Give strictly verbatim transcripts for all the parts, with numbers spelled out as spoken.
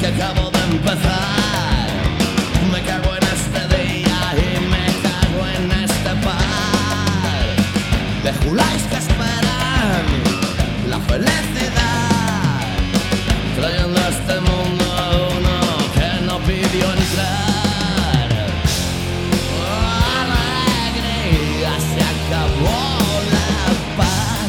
que acabo de empezar. Me cago en este día y me cago en este par de juláis que esperan la felicidad, trayendo a este mundo a uno que no pidió entrar. Oh, alegría, se acabó la paz.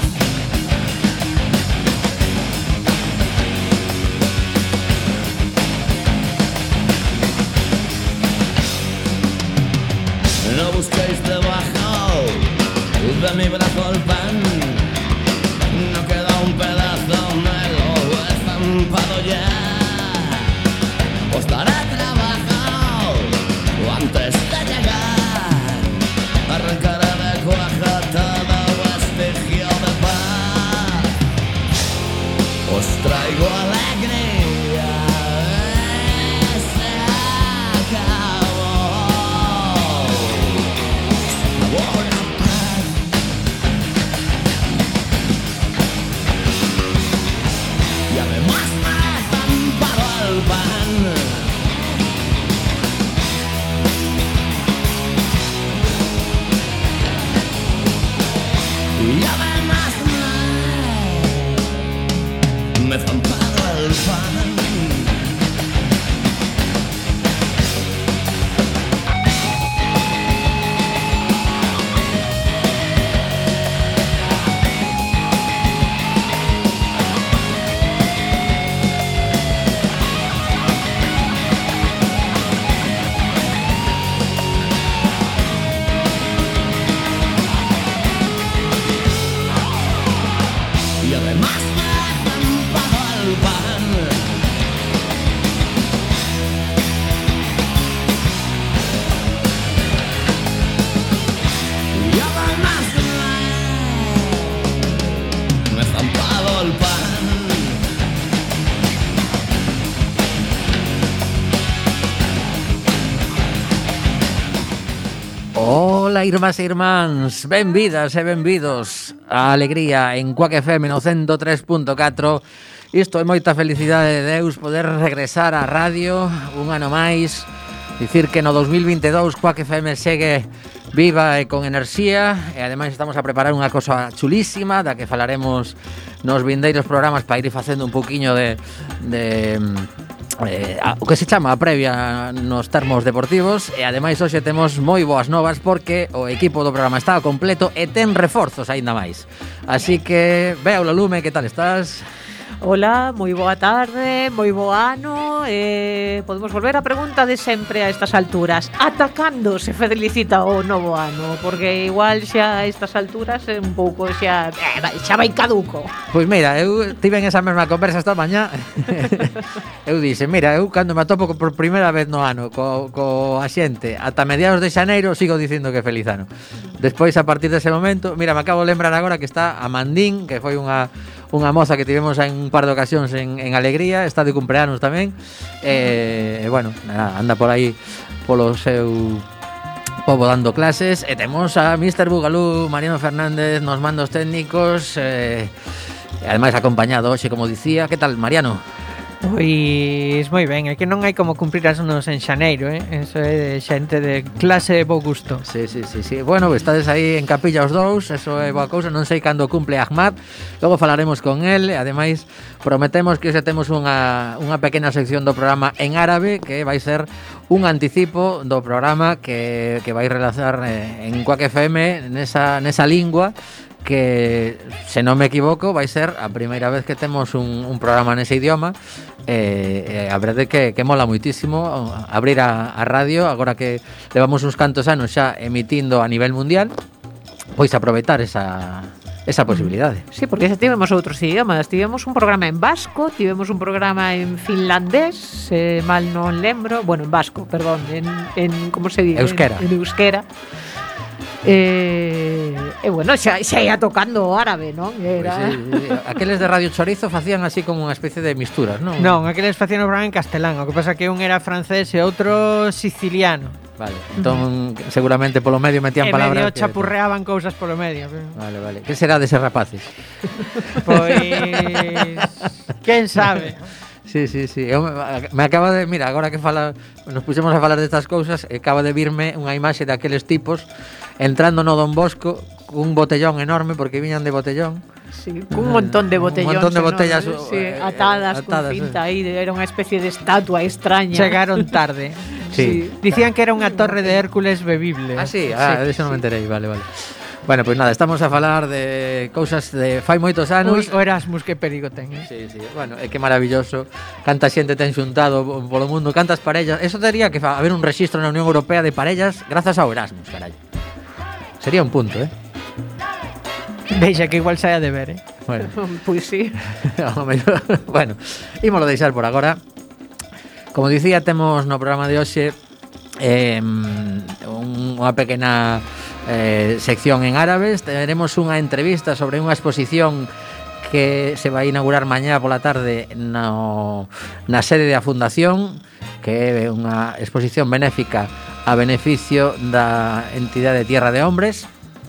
No busquéis debajo de mi brazo el pan, no queda un pedazo, me lo he zampado ya. Os daré trabajo antes de llegar, arrancaré de cuaja todo vestigio de paz. Os traigo alegría, se acabó, se acabó la paz. Y además me he zampado el pan. Y además me, me he zampado el pan. Y además me he zampado el pan. Y además me, me he zampado el pan. Ola, irmás e irmáns, benvidas e benvidos a Alegría en Quack F M no cento tres punto catro. Isto é moita felicidade de Deus poder regresar á radio un ano máis. Dicir que no dos mil veintidós Quack F M segue viva e con enerxía, e ademais estamos a preparar unha cosa chulísima da que falaremos nos vindeiros programas para ir facendo un poquinho de... de Eh, a, o que se chama a previa nos termos deportivos. E ademais hoxe temos moi boas novas porque o equipo do programa está completo e ten reforzos aínda máis. Así que, Beula Lume, que tal estás? Hola, moi boa tarde, moi bo ano. eh, Podemos volver á pregunta de sempre a estas alturas: ata cando se felicita o novo ano? Porque igual xa a estas alturas é un pouco xa eh, xa vai caduco. Pois mira, eu tive en esa mesma conversa esta mañá. Eu dixe, mira, eu cando me atopo por primeira vez no ano co, co a xente ata mediados de xaneiro sigo dicindo que feliz ano. Despois, a partir dese momento, mira, me acabo de lembrar agora que está a Mandín, que foi unha unha moza que tivemos en un par de ocasións en, en Alegría, está de cumpleanos tamén. E, eh, bueno, nada, anda por aí polo seu pobo dando clases. E temos a mister Bugalú, Mariano Fernández nos mandos técnicos, eh, e ademais acompañado hoxe, como dicía. Que tal, Mariano? Pois moi ben, é que non hai como cumprir as anos en xaneiro, eh? Eso é de xente de clase e bo gusto. Sí, sí, sí, sí. Bueno, estades aí en capilla os dous, eso é boa cousa. Non sei cando cumple Ahmad, logo falaremos con el. E ademais prometemos que hoxe temos unha, unha pequena sección do programa en árabe, que vai ser un anticipo do programa que, que vai realizar eh, en Quack F M nesa, nesa lingua, que, se non me equivoco, vai ser a primeira vez que temos un, un programa nese idioma. E, e a verdade que, que mola moitísimo abrir a, a radio, agora que levamos uns cantos anos xa emitindo a nivel mundial, pois aproveitar esa, esa posibilidade. Sí, porque xa tivemos outros idiomas. Tivemos un programa en vasco, tivemos un programa en finlandés, eh, mal non lembro, bueno, en vasco, perdón, en, en como se dice? Euskera. En, en euskera. Eh, e bueno, xa, xa ia tocando o árabe, non? Era... Pues, sí, aqueles de Radio Chorizo facían así como unha especie de misturas, non? Non, aqueles facían o programa en castelán. O que pasa que un era francés e outro siciliano. Vale, entón uh-huh. seguramente polo medio metían e palabras. E medio chapurreaban que... cousas polo medio. Pero... Vale, vale. Que será deses rapaces? Pois... quen sabe? Sí, sí, sí. Eu, me, me acaba de, mira, agora que fala, nos puxemos a falar destas cousas, acaba de virme unha imaxe daqueles tipos entrando no Don Bosco cun botellón enorme, porque viñan de botellón. Sí, cun montón de botellóns. Un montón de botellas enormes, sí, eh, atadas, atadas, con cinta sí. aí, era unha especie de estatua extraña. Chegaron tarde. Sí. Dicían que era unha torre de Hércules bebible. Ah, sí, ah, de eso non me enterei, vale, vale. Bueno, pois pues nada, estamos a falar de cousas de fai moitos anos. Uy, o Erasmus, que perigo ten, eh? Sí, sí, bueno, é que maravilloso. Canta xente ten xuntado polo mundo, cantas parellas. Eso tería que haber un rexistro na Unión Europea de parellas grazas ao Erasmus, carallo. Sería un punto, eh? Deixa que igual saia de ver, eh? Bueno, Pois sí. bueno, ímolo deixar por agora. Como dicía, temos no programa de hoxe eh, unha pequena eh, sección en árabes. Teremos unha entrevista sobre unha exposición que se vai inaugurar mañá pola tarde no, na sede da Fundación, que é unha exposición benéfica a beneficio da entidade Tierra de Hombres.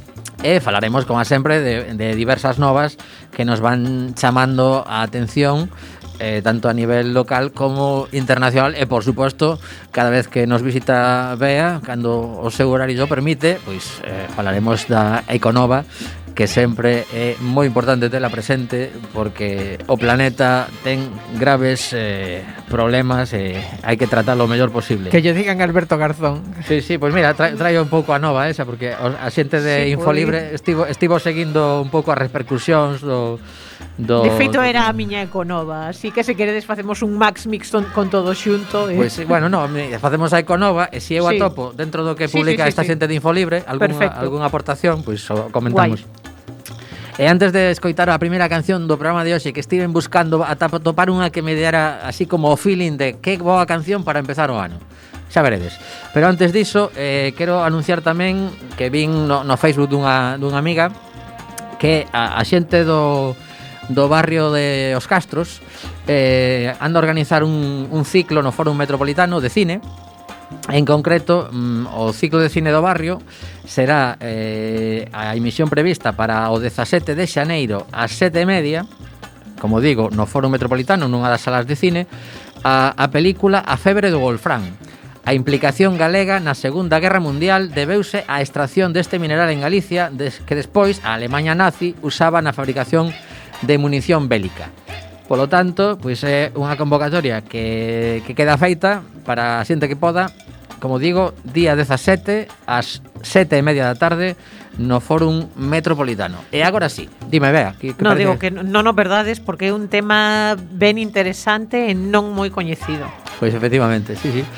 E falaremos, como sempre, de, de diversas novas que nos van chamando a atención, eh, tanto a nivel local como internacional. E, por suposto, cada vez que nos visita Bea, cando o seu horario o permite, pois eh, falaremos da Econova, que sempre é moi importante tela presente, porque o planeta ten graves eh, problemas e hai que tratalo o mellor posible. Que lle digan Alberto Garzón. Sí, sí, pois pues mira, tra traio un pouco a nova esa, porque a xente de sí, Infolibre estivo, estivo seguindo un pouco as repercusións do... do de feito era a miña Econova, así que se queredes facemos un Max Mix con, con todo xunto. Eh. Pois, pues, bueno, no, facemos a Econova e se eu sí. atopo dentro do que sí, publica sí, sí, esta sí. xente de Infolibre algunha, algunha aportación, pois pues, comentamos. Guai. E antes de escoitar a primeira canción do programa de hoxe, que estiven buscando ata topar unha que me dera así como o feeling de que boa canción para empezar o ano. Xa veredes. Pero antes diso, eh, quero anunciar tamén que vin no, no Facebook dunha, dunha amiga que a, a xente do, do barrio de Os Castros eh, anda a organizar un, un ciclo no Fórum Metropolitano de cine. En concreto, mm, o ciclo de cine do barrio será eh, a emisión prevista para o dezasete de xaneiro ás sete e media, como digo, no Fórum Metropolitano, nunha das salas de cine, a, a película A febre do Wolfram. A implicación galega na Segunda Guerra Mundial debeuse á extracción deste mineral en Galicia, des, que despois a Alemanha nazi usaba na fabricación de munición bélica. Polo tanto, pois é unha convocatoria que, que queda feita para a xente que poda, como digo, día dezasete ás sete e media da tarde no Fórum Metropolitano. E agora sí, dime, Bea, que, que no, parece... digo que non o verdades, porque é un tema ben interesante e non moi coñecido. Pois efectivamente, sí, sí.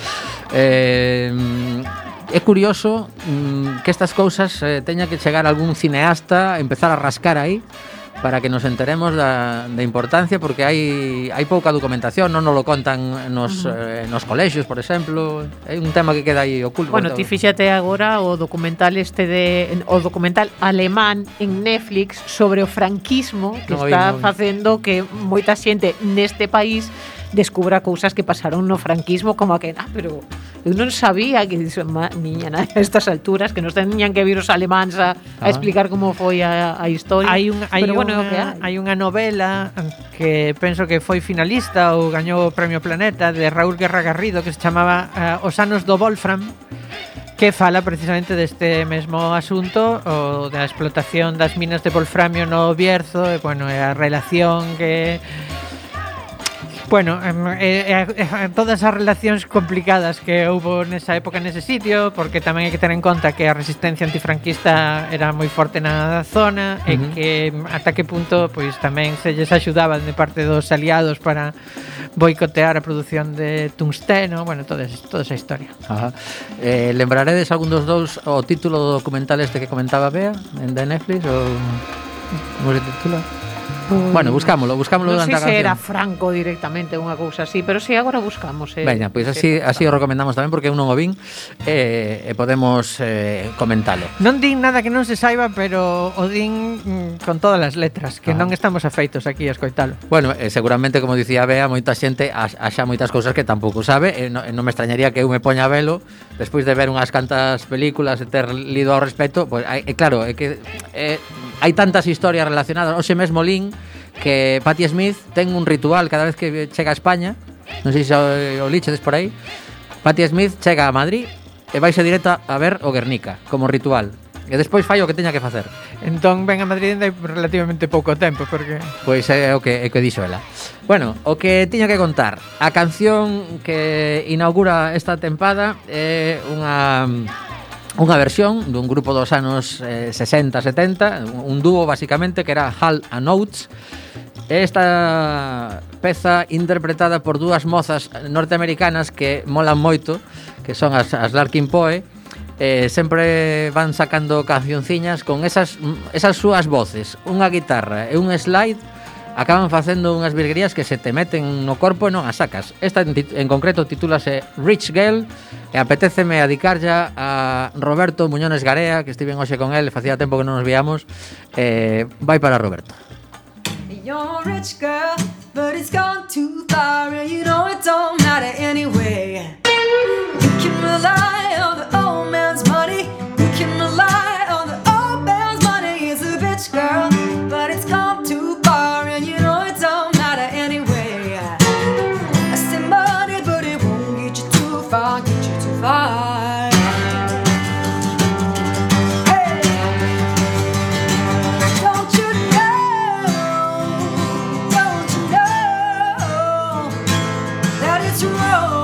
Eh, é curioso mm, que estas cousas eh, teña que chegar algún cineasta, empezar a rascar aí, para que nos enteremos da, da importancia, porque hai hai pouca documentación, non nos lo contan nos, uh -huh. eh, nos colexios, por exemplo. É un tema que queda aí oculto. Bueno, ti fíxate agora o documental este de o documental alemán en Netflix sobre o franquismo que no, está no, facendo que moita xente neste país descubra cousas que pasaron no franquismo, como a que, ah, pero eu non sabía que niña, a estas alturas que nos teñan que vir os alemáns a, a explicar como foi a, a historia. Hai un hai pero, bueno, unha, hai unha novela que penso que foi finalista ou gañou o Premio Planeta de Raúl Guerra Garrido, que se chamaba uh, Os anos do Wolfram, que fala precisamente deste mesmo asunto, o da explotación das minas de wolframio no Bierzo, e, bueno, a relación que... Bueno, eh, eh, eh, todas as relacións complicadas que houbo nesa época nese sitio, porque tamén hai que ter en conta que a resistencia antifranquista era moi forte na zona, uh-huh. e que ata que punto pois tamén se lles axudaban de parte dos aliados para boicotear a produción de tungsteno, bueno, toda, toda esa historia. Ajá. Eh, lembraredes algún dos dous o título do documental este que comentaba Bea en de Netflix, ou como se titula? Bueno, buscámoslo, buscámoslo non durante a sei se canción. era Franco directamente, unha cousa así, pero si sí, agora buscamos. Eh, Veña, pois así, así o recomendamos tamén, porque eu non o vin e, e podemos eh, comentalo. Non din nada que non se saiba, pero o din mm, con todas as letras, que ah. non estamos afeitos aquí a escoitalo. Bueno, eh, seguramente, como dicía Bea, moita xente axa moitas cousas que tampouco sabe, e non, non me extrañaría que eu me poña a velo despois de ver unhas cantas películas e ter lido ao respecto, pois, pues, é claro, é que eh, hai tantas historias relacionadas, hoxe mesmo lin que Patti Smith ten un ritual cada vez que chega a España. Non sei se o, o lichedes por aí. Patti Smith chega a Madrid e vaise directa a ver o Guernica como ritual. E despois fai o que teña que facer. Entón ven a Madrid hai relativamente pouco tempo, porque... Pois é o que, é o que dixo ela. Bueno, o que tiña que contar. A canción que inaugura esta tempada é unha... unha versión dun grupo dos anos eh, sesenta, setenta, un dúo basicamente que era Hall and Oates. Esta peza interpretada por dúas mozas norteamericanas que molan moito, que son as, as Larkin Poe. Eh, sempre van sacando cancionciñas con esas, esas súas voces, unha guitarra e un slide, acaban facendo unhas virguerías que se te meten no corpo e non as sacas. Esta en, en concreto titúlase Rich Girl e apetéceme adicar ya a Roberto Muñones Garea, que estiven hoxe con él, facía tempo que non nos víamos. eh, Vai para Roberto. You're a rich girl, but it's gone too far, and you know it don't matter anyway. You can rely on the old man's money. You can rely on the old man's money. He's a rich girl, but it's gone too far, and you know it don't matter anyway. I say money, but it won't get you too far, get you too far. Hey, don't you know, don't you know that it's wrong?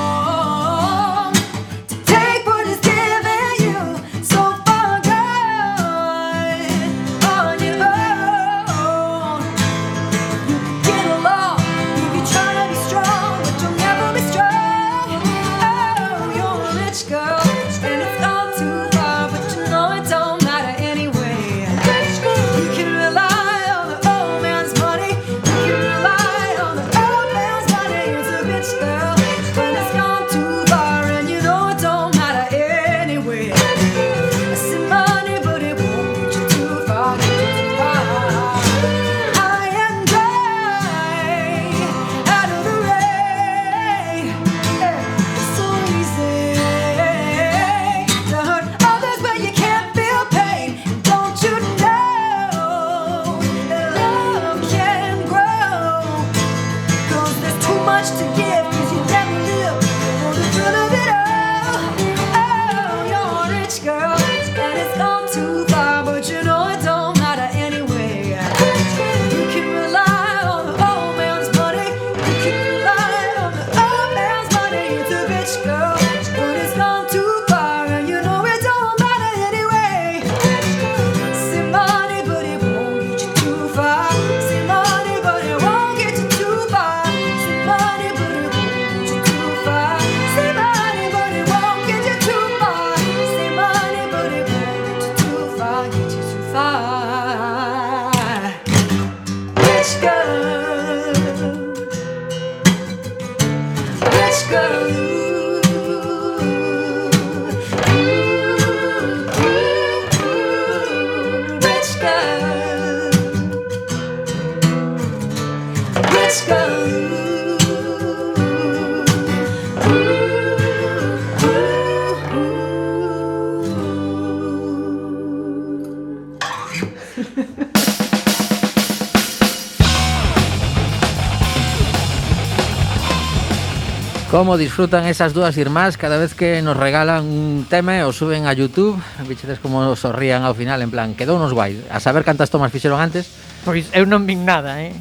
Cómo disfrutan esas dúas irmás cada vez que nos regalan un tema e o suben a YouTube. Bichedes como sorrían ao final, en plan, quedou nos guai. A saber cantas tomas fixeron antes. Pois eu non vin nada, eh.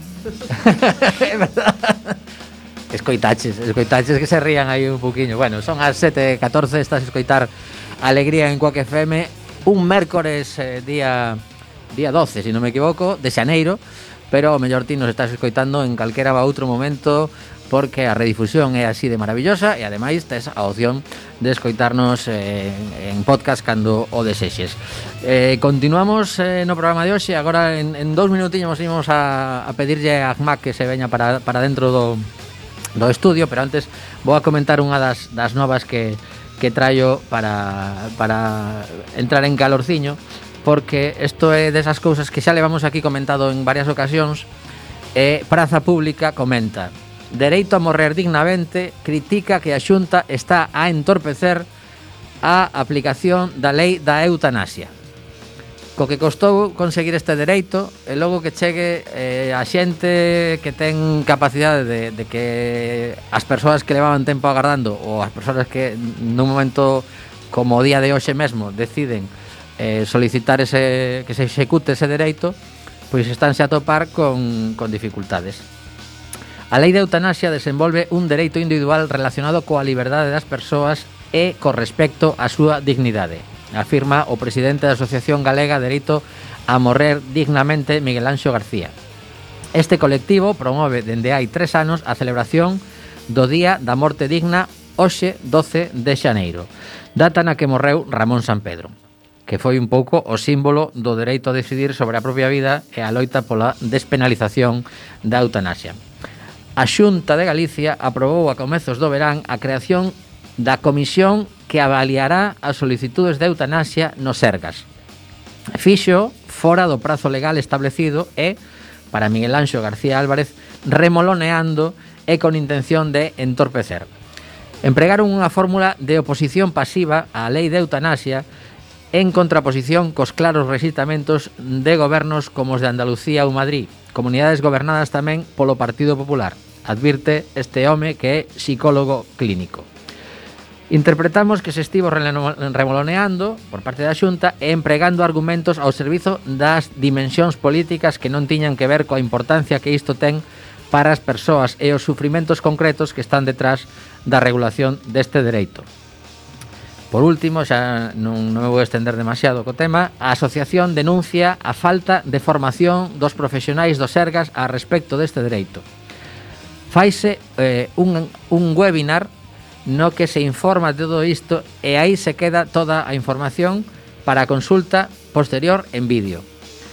É verdad. Escoitaches, escoitaches que se rían aí un poquinho. Bueno, son as sete e catorce, estás a escoitar Alegría en Quack F M. Un mércores eh, día día doce, se si non me equivoco, de xaneiro. Pero o mellor ti nos estás escoitando en calquera outro momento, porque a redifusión é así de maravillosa e ademais tes a opción de escoitarnos eh, en podcast cando o desexes. Eh, continuamos eh, no programa de hoxe. Agora en, en dous minutiños imos a, a pedirlle a Mac que se veña para, para dentro do, do estudio, pero antes vou a comentar unha das, das novas que, que traio para, para entrar en calorciño, porque isto é desas cousas que xa levamos aquí comentado en varias ocasións. E Praza Pública comenta: Dereito a morrer dignamente, critica que a Xunta está a entorpecer a aplicación da lei da eutanasia. Co que costou conseguir este dereito e logo que chegue eh, a xente que ten capacidade de, de que as persoas que levaban tempo agardando ou as persoas que nun momento como o día de hoxe mesmo deciden eh, solicitar ese, que se execute ese dereito, pois estánse a topar con, con dificultades. A lei de eutanasia desenvolve un dereito individual relacionado coa liberdade das persoas e co respecto á súa dignidade, afirma o presidente da Asociación Galega Dereito a Morrer Dignamente, Miguel Anxo García. Este colectivo promove dende hai tres anos a celebración do Día da Morte Digna hoxe doce de xaneiro, data na que morreu Ramón Sampedro, que foi un pouco o símbolo do dereito a decidir sobre a propia vida e a loita pola despenalización da eutanasia. A Xunta de Galicia aprobou a comezos do verán a creación da comisión que avaliará as solicitudes de eutanasia no Sergas. Fixo fora do prazo legal establecido e, para Miguel Anxo García Álvarez, remoloneando e con intención de entorpecer. Empregaron unha fórmula de oposición pasiva á lei de eutanasia en contraposición cos claros rexitamentos de gobernos como os de Andalucía ou Madrid, comunidades gobernadas tamén polo Partido Popular, advirte este home que é psicólogo clínico. Interpretamos que se estivo remoloneando por parte da Xunta e empregando argumentos ao servizo das dimensións políticas que non tiñan que ver coa importancia que isto ten para as persoas e os sufrimentos concretos que están detrás da regulación deste dereito. Por último, xa non, non me vou estender demasiado co tema, a asociación denuncia a falta de formación dos profesionais do Sergas a respecto deste dereito. Faise eh, un, un webinar no que se informa de todo isto e aí se queda toda a información para a consulta posterior en vídeo.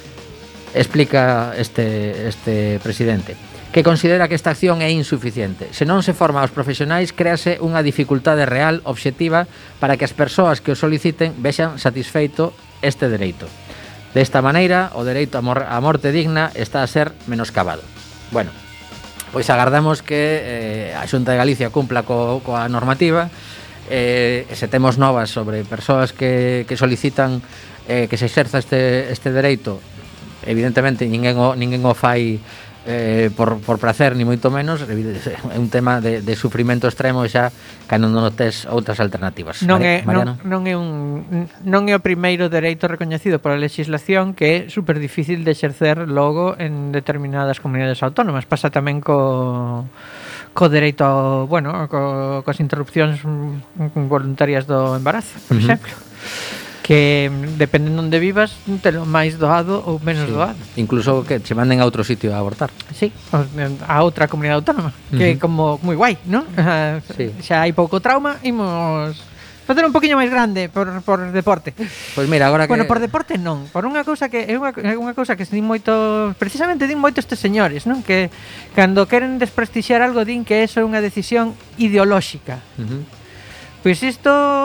Explica este, este presidente, que considera que esta acción é insuficiente. Se non se forma aos profesionais, créase unha dificultade real, obxectiva, para que as persoas que o soliciten vexan satisfeito este dereito. Desta maneira, o dereito a, mor- a morte digna está a ser menoscabado. Bueno, pois agardamos que eh, a Xunta de Galicia cumpla co, coa normativa, eh, e se temos novas sobre persoas que, que solicitan eh, que se exerza este, este dereito, evidentemente ninguén o, ninguén o fai eh, por, por placer, ni moito menos, é un tema de, de sufrimento extremo xa cando non tes outras alternativas. Non é, Mariano? non, non é un non é o primeiro dereito recoñecido pola legislación que é super difícil de exercer logo en determinadas comunidades autónomas. Pasa tamén co co dereito ao, bueno, co, coas interrupcións voluntarias do embarazo, por uh-huh. exemplo. Que dependen onde vivas, telo máis doado ou menos sí. doado. Incluso que se manden a outro sitio a abortar. Sí, a outra comunidade autónoma, uh-huh. que é como moi guai, ¿no? Sí. Xa hai pouco trauma, imos facer un poquinho máis grande por, por deporte. Pois mira, agora que... Bueno, por deporte non, por unha cousa que é unha, é unha cousa que se din moito, precisamente din moito estes señores, non? Que cando queren desprestixiar algo din que eso é unha decisión ideolóxica. Uh-huh. Pois isto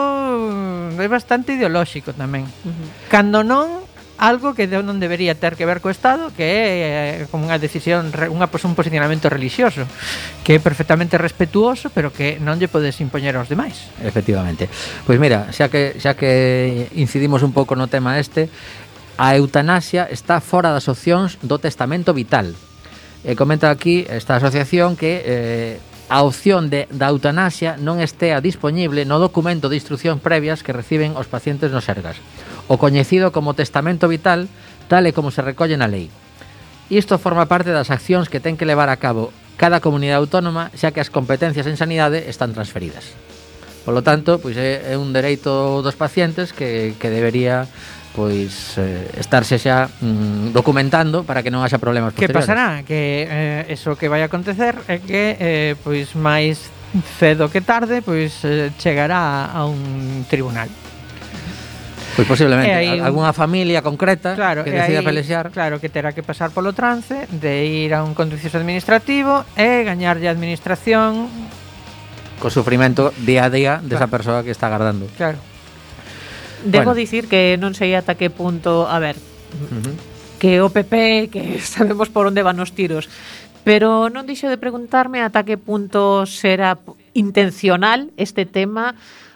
é bastante ideolóxico tamén. Uh-huh. Cando non, algo que non debería ter que ver co Estado, que é como unha decisión, unha, un posicionamento religioso, que é perfectamente respetuoso, pero que non lle podes impoñer aos demais. Efectivamente. Pois mira, xa que, xa que incidimos un pouco no tema este, a eutanasia está fora das opcións do testamento vital. E comenta aquí esta asociación que... Eh, a opción de, da eutanasia non estea dispoñible no documento de instruccións previas que reciben os pacientes no Sergas, o coñecido como testamento vital, tal e como se recolle na lei. Isto forma parte das accións que ten que levar a cabo cada comunidade autónoma, xa que as competencias en sanidade están transferidas. Por lo tanto, pois é, é un dereito dos pacientes que, que debería pois eh, estarse xa mm, documentando para que non haxa problemas posteriores. Que pasará? Que eh, eso que vai acontecer é que eh, pois máis cedo que tarde pois eh, chegará a un tribunal. Pois posiblemente aí, algunha familia concreta, claro, que decida aí, pelexar. Claro, que terá que pasar polo trance de ir a un contencioso administrativo e gañarlle a administración co sufrimento día a día desa claro. persoa que está agardando. Claro. Debo bueno. dicir que non sei ata que punto, a ver, uh-huh. que o P P, que sabemos por onde van os tiros, pero non deixo de preguntarme ata que punto será intencional este tema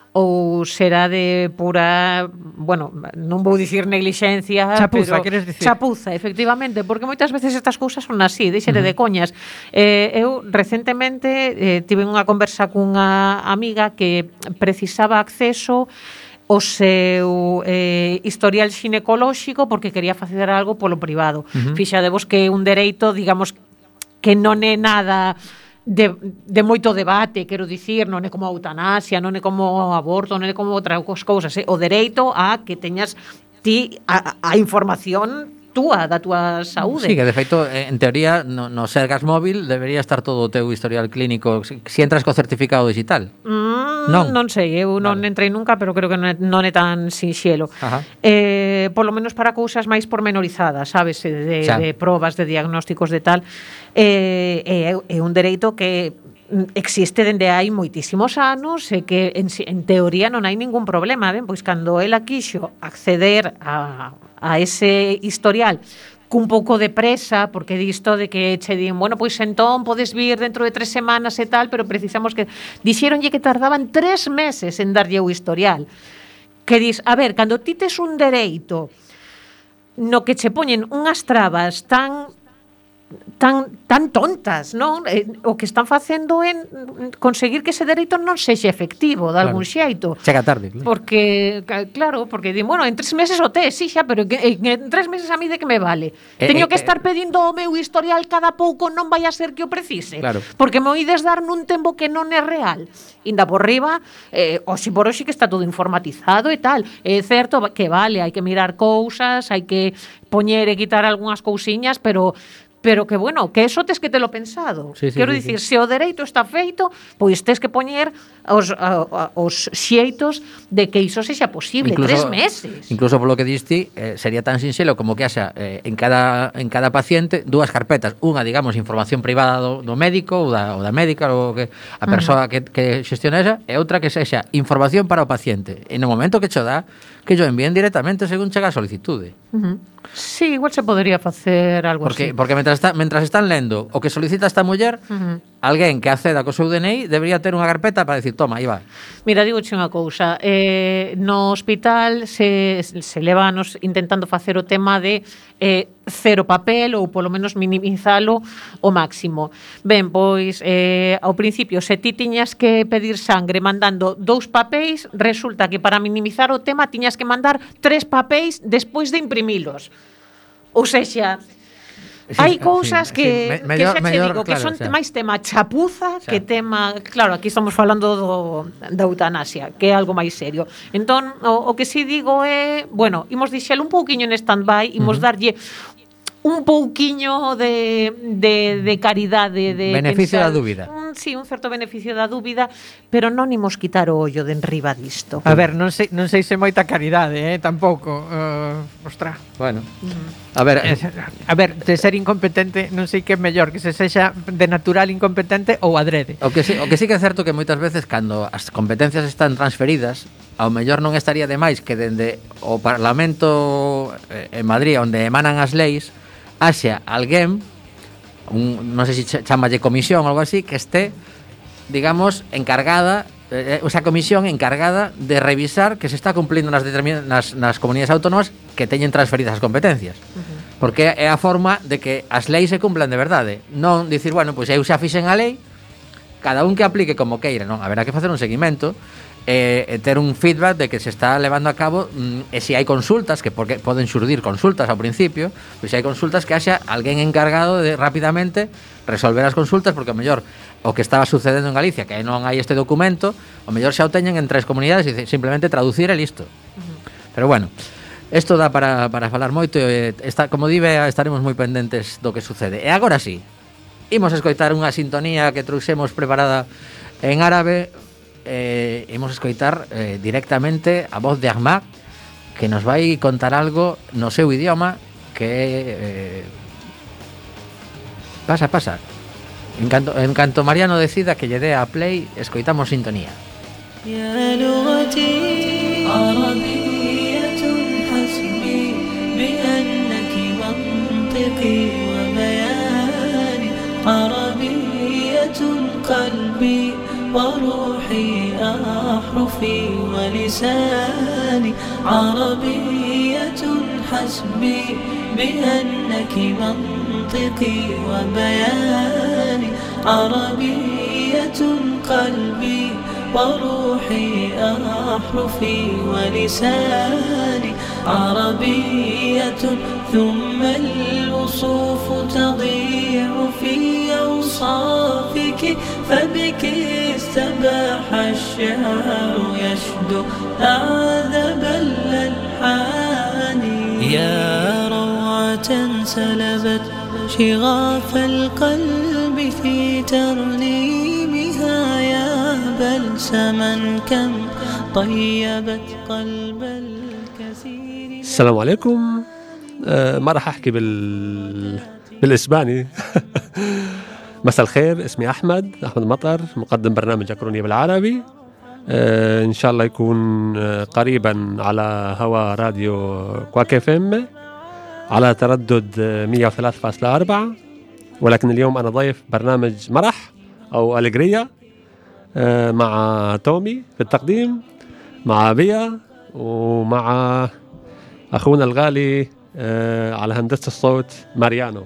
ou será de pura, bueno, non vou dicir neglixencia, Chapuza, pero queres dicir? chapuza, efectivamente, porque moitas veces estas cousas son así, deixere uh-huh. de coñas. Eh, eu recentemente eh, tive unha conversa cunha amiga que precisaba acceso o seu eh, historial xinecolóxico porque quería facer algo polo privado. Uh-huh. Fixadevos que é un dereito, digamos, que non é nada de, de moito debate, quero dicir, non é como a eutanasia, non é como o aborto, non é como outras cousas, é o dereito a que teñas ti a, a información túa, da túa saúde. Sí, que de feito, en teoría, no, no Sergas móvil debería estar todo o teu historial clínico se entras co certificado digital. Mm, non. non sei, eu non vale. entrei nunca, pero creo que non é, non é tan sinxelo. Eh, por lo menos para cousas máis pormenorizadas, sabes, de, de probas, de diagnósticos, de tal. Eh, é, é un dereito que existe dende hai moitísimos anos e que en, en teoría non hai ningún problema, ben? Pois cando ela quixo acceder a, a ese historial cun pouco de presa, porque disto de que che din, bueno, pois entón podes vir dentro de tres semanas e tal, pero precisamos que dixéronlle que tardaban tres meses en darlle o historial. Que dis, a ver, cando ti tes un dereito no que che poñen unhas trabas tan tan tan tontas, non? Eh, o que están facendo é conseguir que ese dereito non sexa efectivo de algún claro. xeito. Chega tarde, claro. Porque, claro, porque di, bueno, en tres meses o tes, sí, xa, pero que, en tres meses a mí de que me vale? Eh, Teño eh, que estar pedindo o meu historial cada pouco, non vai a ser que o precise. Claro. Porque me oides dar nun tempo que non é real. Inda por riba, eh, oxe por oxe que está todo informatizado e tal. É certo que vale, hai que mirar cousas, hai que poñer e quitar algunhas cousiñas, pero pero que, bueno, que eso tes que telo pensado. Sí, sí, Quero sí, dicir, sí. se o dereito está feito, pois tes que poñer os, a, a, os xeitos de que iso sexa posible. Incluso, tres meses. Incluso polo que diste, eh, sería tan sinxelo como que haxa eh, en, cada, en cada paciente dúas carpetas. Unha, digamos, información privada do, do médico ou da, ou da médica ou que a persoa uh-huh. que, que xestiona esa, e outra que sexa información para o paciente. E no momento que cho dá, que yo envíen directamente según chega a solicitude. Uh-huh. Sí, igual se podría facer algo porque, así. Porque mentras, está, mentras están lendo o que solicita esta muller, uh-huh. alguén que acceda co seu D N I debería ter unha carpeta para decir, toma, aí va. Mira, digo che unha cousa, eh, no hospital se, se levanos intentando facer o tema de eh, cero papel ou polo menos minimizalo o máximo. Ben, pois eh, ao principio se ti tiñas que pedir sangre mandando dous papéis, resulta que para minimizar o tema tiñas que mandar tres papéis despois de imprimilos. Ou sexa, sí, hai cousas sí, que, sí, me, mellor, que xa che mellor, digo, claro, que son xa. máis tema chapuza Xa. que tema, claro, aquí estamos falando do, da eutanasia, que é algo máis serio. Entón, o, o que si digo é, bueno, imos dixelo un pouquiño en stand-by, imos uh-huh. darlle un pouquiño de, de, de caridade, de beneficio pensar, da dúbida. Un, sí, un certo beneficio da dúbida, pero non imos quitar o ollo de enriba disto. A ver, non sei, non sei se moita caridade, eh, tampouco. Uh, ostra. Bueno. Uh-huh. A ver, eh, a ver, de ser incompetente, non sei que é mellor, que se sexa de natural incompetente ou adrede. O que sí, o que sí que é certo que moitas veces cando as competencias están transferidas, ao mellor non estaría de máis que dende o Parlamento en Madrid, onde emanan as leis, haxa alguén, un, non sei se chamalle comisión ou algo así, que esté, digamos, encargada, eh, esa comisión encargada de revisar que se está cumplindo nas, nas, nas comunidades autónomas que teñen transferidas as competencias. Uh-huh. Porque é a forma de que as leis se cumplan de verdade. Non dicir, bueno, pois eu xa fixen a lei, cada un que aplique como queira, non? Haberá que facer un seguimento, e eh, ter un feedback de que se está levando a cabo, mm, e se hai consultas, que porque poden xurdir consultas ao principio, pois se hai consultas que haxa alguén encargado de rapidamente resolver as consultas, porque ao mellor o que estaba sucedendo en Galicia, que non hai este documento, ao mellor xa o teñen en tres comunidades e simplemente traducir e listo. Uh-huh. Pero bueno, isto dá para, para falar moito, e está, como dive, estaremos moi pendentes do que sucede. E agora sí, imos escoitar unha sintonía que trouxemos preparada en árabe. Eh, imos escoitar eh, directamente a voz de Ahmad, que nos vai contar algo no seu idioma que eh, pasa, pasa en canto, en canto Mariano decida que lle dé a play, escoitamos sintonía. يا لغتي عربية حسبي بأنك منطقي وبياني عربية قلبي وروحي أحرفي ولساني عربية حسبي بأنك منطقي وبياني عربية قلبي وروحي أحرفي ولساني عربية ثم الوصوف تضيع في أوصافك فبك استباح الشعر يشدو أعذب الألحان يا روعة سلبت شغاف القلب في ترنيمها يا بلسما كم طيبت قلب الكثير. السلام عليكم. أه ما راح أحكي بال... بالإسباني. مساء الخير، اسمي أحمد أحمد مطر، مقدم برنامج أكرونية بالعربي. أه إن شاء الله يكون قريبا على هوا راديو كواك اف ام على تردد مية وثلاثة فاصلة أربعة، ولكن اليوم أنا ضيف برنامج مرح أو أليغريا أه مع تومي في التقديم، مع بيا، ومع أخونا الغالي أه على هندسة الصوت ماريانو.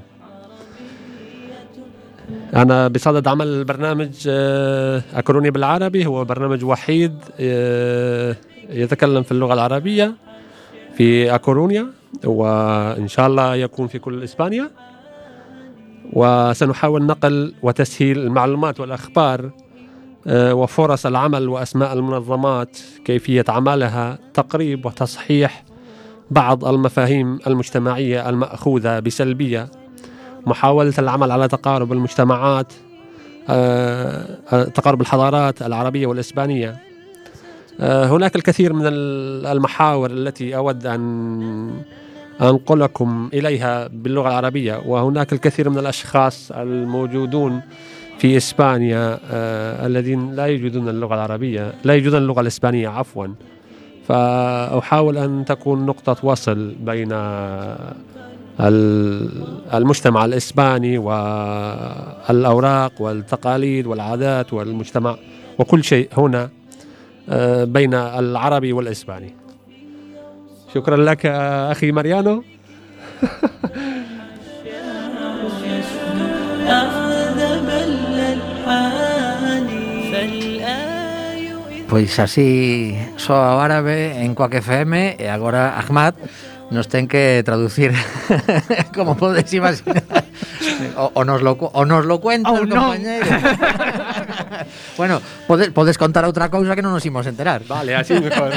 أنا بصدد عمل البرنامج أه أكروني بالعربي، هو برنامج وحيد أه يتكلم في اللغة العربية في أكورونيا، وإن شاء الله يكون في كل إسبانيا. وسنحاول نقل وتسهيل المعلومات والأخبار أه وفرص العمل وأسماء المنظمات، كيفية عملها، تقريب وتصحيح بعض المفاهيم المجتمعية المأخوذة بسلبية، محاولة العمل على تقارب المجتمعات، أه تقارب الحضارات العربية والإسبانية. أه هناك الكثير من المحاور التي أود أن أنقلكم إليها باللغة العربية، وهناك الكثير من الأشخاص الموجودون في إسبانيا أه الذين لا يجدون اللغة العربية، لا يجدون اللغة الإسبانية عفوا، فأحاول أن تكون نقطة وصل بين المجتمع الإسباني والأوراق والتقاليد والعادات والمجتمع وكل شيء هنا بين العربي والإسباني. شكرا لك أخي ماريانو. Pois así soa o árabe en Quack F M e agora Ahmad nos ten que traducir como podes imaginar o, o, nos, lo, o nos lo cuenta oh, el compañero no. Bueno, podes, podes contar outra cousa que non nos imos enterar. Vale, así mejor.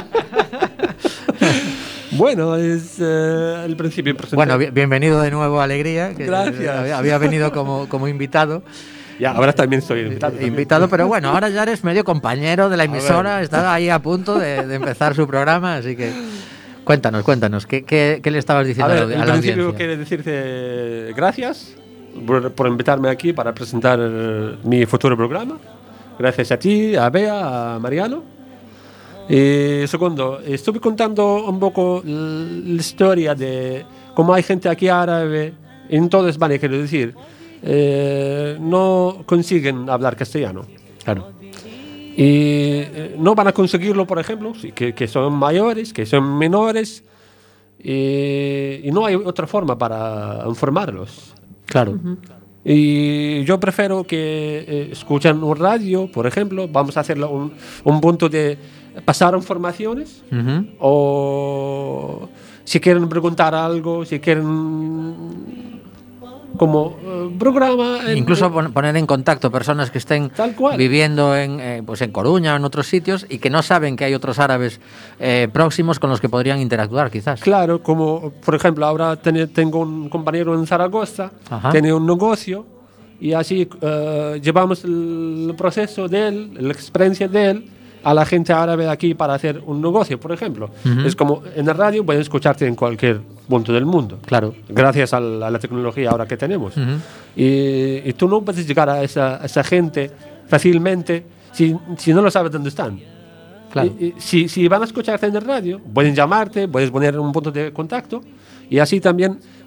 Bueno, es uh, el principio. Bueno, bienvenido de nuevo a Alegría, que gracias. Había, había venido como, como invitado. Ya, ahora también estoy invitado. También. Invitado, pero bueno, ahora ya eres medio compañero de la emisora, está ahí a punto de, de empezar su programa, así que cuéntanos, cuéntanos, ¿qué, qué, qué le estabas diciendo a, ver, a la, a la audiencia? En principio quiero decirte gracias por, por invitarme aquí para presentar mi futuro programa. Gracias a ti, a Bea, a Mariano. Y segundo, estuve contando un poco la historia de cómo hay gente aquí árabe, en toda España, quiero decir, Eh, no consiguen hablar castellano. Claro. Y eh, no van a conseguirlo, por ejemplo, que, que son mayores, que son menores, y, y no hay otra forma para informarlos. Claro. Uh-huh. Y yo prefiero que eh, escuchen un radio, por ejemplo, vamos a hacerlo un, un punto de pasar informaciones, uh-huh. o si quieren preguntar algo, si quieren como uh, programa en, incluso eh, poner en contacto personas que estén viviendo en, eh, pues en Coruña o en otros sitios y que no saben que hay otros árabes eh, próximos con los que podrían interactuar quizás. Claro, como por ejemplo ahora ten, tengo un compañero en Zaragoza. Ajá. Tiene un negocio y así uh, llevamos el proceso de él, la experiencia de él a la gente árabe aquí para hacer un negocio, por ejemplo. Uh-huh. Es como en la radio pueden escucharte en cualquier punto del mundo. Claro. Gracias a la, a la tecnología ahora que tenemos. Uh-huh. y, y tú no puedes llegar a esa, a esa gente fácilmente si, si no lo sabes dónde están. Claro. Y, y, si, si van a escucharte en el radio, pueden llamarte, puedes poner un punto de contacto y así también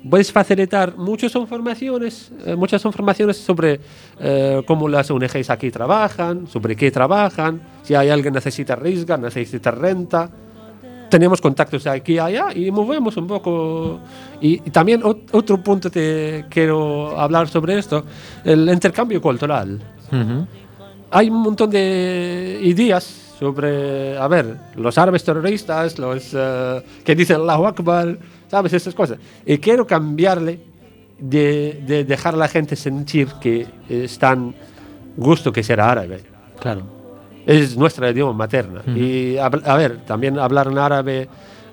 puedes facilitar muchas informaciones, eh, muchas informaciones sobre eh, cómo las O N Ges aquí trabajan, sobre qué trabajan, si hay alguien que necesita riesgo, necesita renta. Tenemos contactos aquí y allá y movemos un poco. Y, y también ot- otro punto que quiero hablar sobre esto, el intercambio cultural. Ujú. Hay un montón de ideas sobre, a ver, los árabes terroristas, los eh, que dicen Allahu Akbar, ¿sabes? Esas cosas. Y quiero cambiarle de, de dejar a la gente sentir que están gusto que ser árabe. Claro. Es nuestra idioma materna. Ujú. Y a, a ver, también hablar en árabe,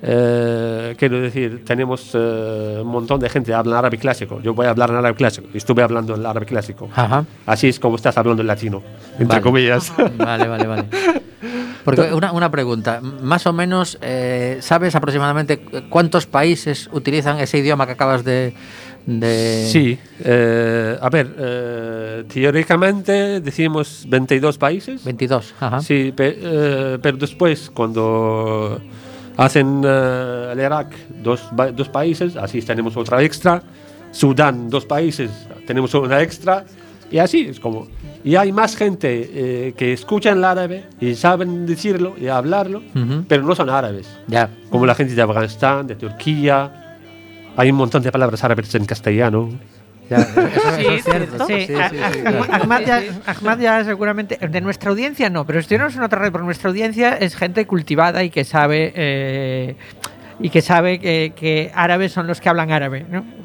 eh, quiero decir, tenemos eh, un montón de gente que habla en árabe clásico. Yo voy a hablar en árabe clásico. Estuve hablando en árabe clásico. Ajá. Así es como estás hablando en latino, entre Vale. comillas. Vale, vale, vale. Porque una, una pregunta, más o menos, eh, ¿sabes aproximadamente cuántos países utilizan ese idioma que acabas de...? de... Sí, eh, a ver, eh, teóricamente decimos veintidós países. veintidós, ajá. Sí, pe- eh, pero después cuando hacen eh, el Irak dos, ba- dos países, así tenemos otra extra. Sudán, dos países, tenemos una extra. Y así es como... Y hay más gente eh, que escuchan el árabe y saben decirlo y hablarlo, Ujú. pero no son árabes. Ya. Como la gente de Afganistán, de Turquía. Hay un montón de palabras árabes en castellano. Ya, eso, eso Sí, es cierto. cierto. Sí, Sí, a- sí, a- sí, claro. Ahmad, ya, Ahmad ya seguramente, de nuestra audiencia no, pero estuviéramos en otra red, porque nuestra audiencia es gente cultivada y que sabe eh, y que sabe que, que árabes son los que hablan árabe, ¿no?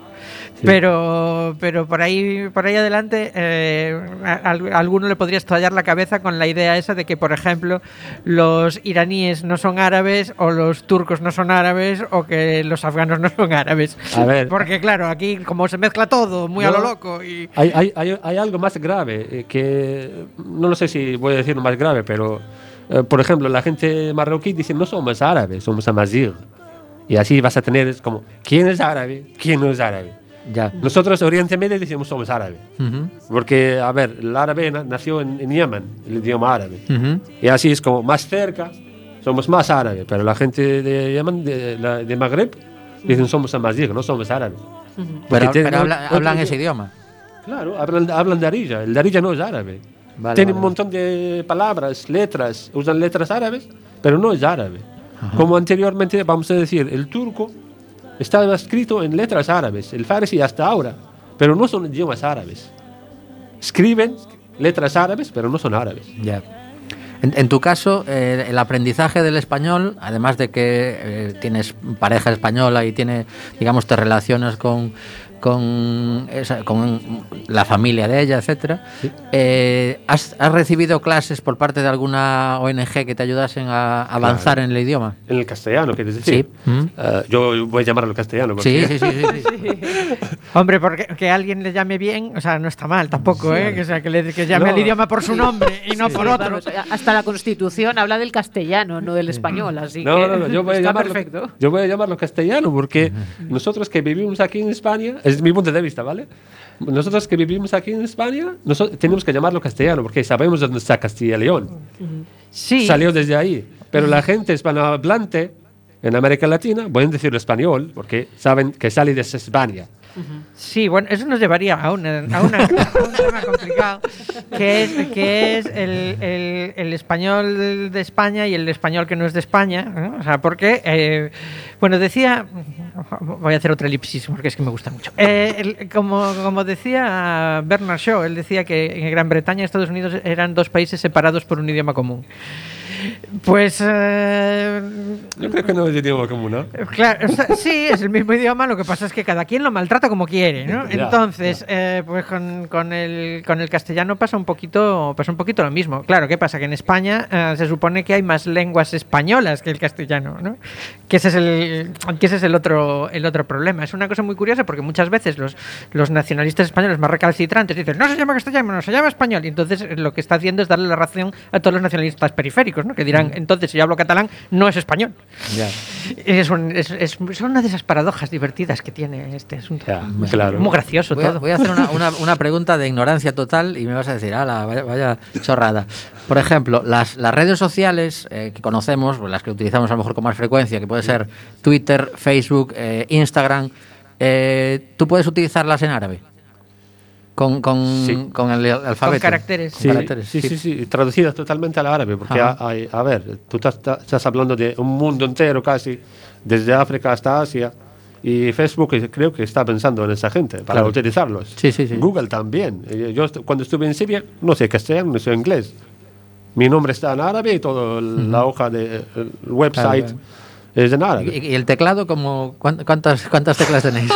Pero, pero por ahí, por ahí adelante, eh, a, a alguno le podría estallar la cabeza con la idea esa de que, por ejemplo, los iraníes no son árabes o los turcos no son árabes o que los afganos no son árabes. A ver. Porque claro, aquí como se mezcla todo muy a No. lo loco y Hay, hay, hay, hay algo más grave, eh, que no lo sé si voy a decir más grave, pero eh, por ejemplo, la gente marroquí dice no somos árabes, somos amazigh. Y así vas a tener es como, ¿quién es árabe? ¿Quién no es árabe? Ya. Nosotros, Oriente Medio, decimos somos árabes. Ujú. Porque, a ver, el árabe na- nació en, en Yemen, el idioma árabe. Ujú. Y así es como más cerca, somos más árabes. Pero la gente de Yemen, de, la- de Magreb, dicen somos amazigh, no somos árabes. Porque Pero, tienen pero habla- otro hablan idioma. ese idioma. Claro, hablan, hablan darija. El darija no es árabe. Vale, Tiene vale, un montón de palabras, letras, usan letras árabes, pero no es árabe. Como anteriormente, vamos a decir, el turco estaba escrito en letras árabes, el farsi hasta ahora, pero no son idiomas árabes. Escriben letras árabes, pero no son árabes. Ya. En, en tu caso, eh, el aprendizaje del español, además de que eh, tienes pareja española y tiene, digamos, te relacionas con, con, esa- con la familia de ella, etcétera, eh, ¿has, has recibido clases por parte de alguna O N G que te ayudasen a avanzar en el idioma? En el castellano, ¿quieres decir? Sí. Mm. Eh, yo voy a llamarlo castellano. porque- Sí, sí, sí, sí, sí. hombre, porque que alguien le llame bien, o sea, no está mal tampoco, ¿eh? Que, o sea, que, le, que llame No. al idioma por su nombre y no por otro. Vamos, hasta la Constitución habla del castellano, no del español, así No, que no, no, yo voy a está llamarlo, perfecto. yo voy a llamarlo castellano porque nosotros que vivimos aquí en España, es mi punto de vista, ¿vale? Nosotros que vivimos aquí en España, nosotros tenemos que llamarlo castellano porque sabemos dónde está Castilla y León. Sí, Salió desde ahí. Pero la gente hispanohablante en América Latina pueden decirlo español porque saben que sale desde España. sí, bueno, eso nos llevaría a, una, a, una- a un tema complicado, que es, que es el, el- el español de España y el español que no es de España, ¿no? O sea, porque, eh, bueno, decía, voy a hacer otra elipsis porque es que me gusta mucho. Eh, el- como, como decía Bernard Shaw, él decía que en Gran Bretaña y Estados Unidos eran dos países separados por un idioma común. Pues eh, Yo creo que no es idioma común, ¿no? claro, o sea, sí, es el mismo idioma, lo que pasa es que cada quien lo maltrata como quiere, ¿no? Ya, Entonces, eh, pues con, con el, con el castellano pasa un poquito pasa un poquito lo mismo. Claro, ¿qué pasa? Que en España eh, se supone que hay más lenguas españolas que el castellano, ¿no? Que ese es el, que ese es el otro el otro problema. Es una cosa muy curiosa porque muchas veces los, los nacionalistas españoles más recalcitrantes dicen no se llama castellano, no se llama español. Y entonces eh, lo que está haciendo es darle la razón a todos los nacionalistas periféricos, ¿no? Que dirán, entonces si yo hablo catalán, no es español. Ya. Es, un- es, es- son una de esas paradojas divertidas que tiene este asunto. Ya, claro. Muy gracioso Voy a, todo. voy a hacer una, una- una pregunta de ignorancia total y me vas a decir, ala, vaya, vaya chorrada. Por ejemplo, las, las redes sociales eh, que conocemos, pues las que utilizamos a lo mejor con más frecuencia, que puede ser Twitter, Facebook, eh, Instagram, Eh, ¿Tú puedes utilizarlas en árabe? Con, con, Sí. con el alfabeto. Con caracteres. Con Sí, caracteres, sí, sí, sí, traducidas totalmente al árabe, porque Ajá. hay, a ver, tú estás, estás hablando de un mundo entero casi, desde África hasta Asia, y Facebook creo que está pensando en esa gente para Claro. utilizarlos. Sí, sí, sí. Google también. Eh, Yo est- cuando estuve en Siria no sé castellano, no sé inglés. Mi nombre está en árabe y toda la hoja de el website Claro, es en árabe. ¿Y, y el teclado, como, cuán- cuántas, cuántas teclas tenéis?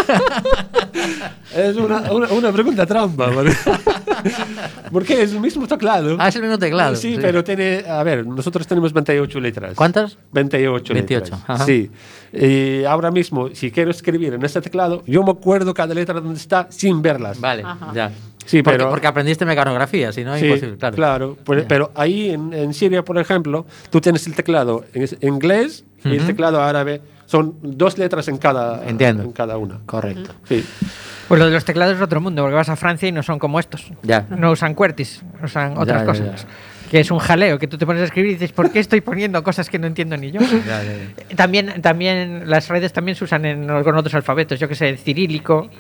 Es una, una, una pregunta trampa. Porque, porque es el mismo teclado. Ah, es el mismo teclado. Sí, sí. pero tiene. A ver, nosotros tenemos veintiocho letras. ¿Cuántas? veintiocho, veintiocho, letras. ajá. Sí. Y ahora mismo, si quiero escribir en este teclado, yo me acuerdo cada letra donde está sin verlas. Vale, Ajá. ya. Sí, porque, pero. porque aprendiste mecanografía, si no es Sí, imposible, claro. claro. Pues- Ya. pero ahí en, en Siria, por ejemplo, tú tienes el teclado en es- inglés y el Ujú. teclado árabe. Son dos letras en cada, Entiendo. en cada una. Correcto. Sí. Pues lo de los teclados es otro mundo, porque vas a Francia y no son como estos. Ya. No usan QWERTYs, usan Ya, otras ya, cosas. ya. Que es un jaleo, que tú te pones a escribir y dices, ¿por qué estoy poniendo cosas que no entiendo ni yo? Ya, ya, ya. También, también las redes también se usan en, con otros alfabetos, yo que sé, el cirílico.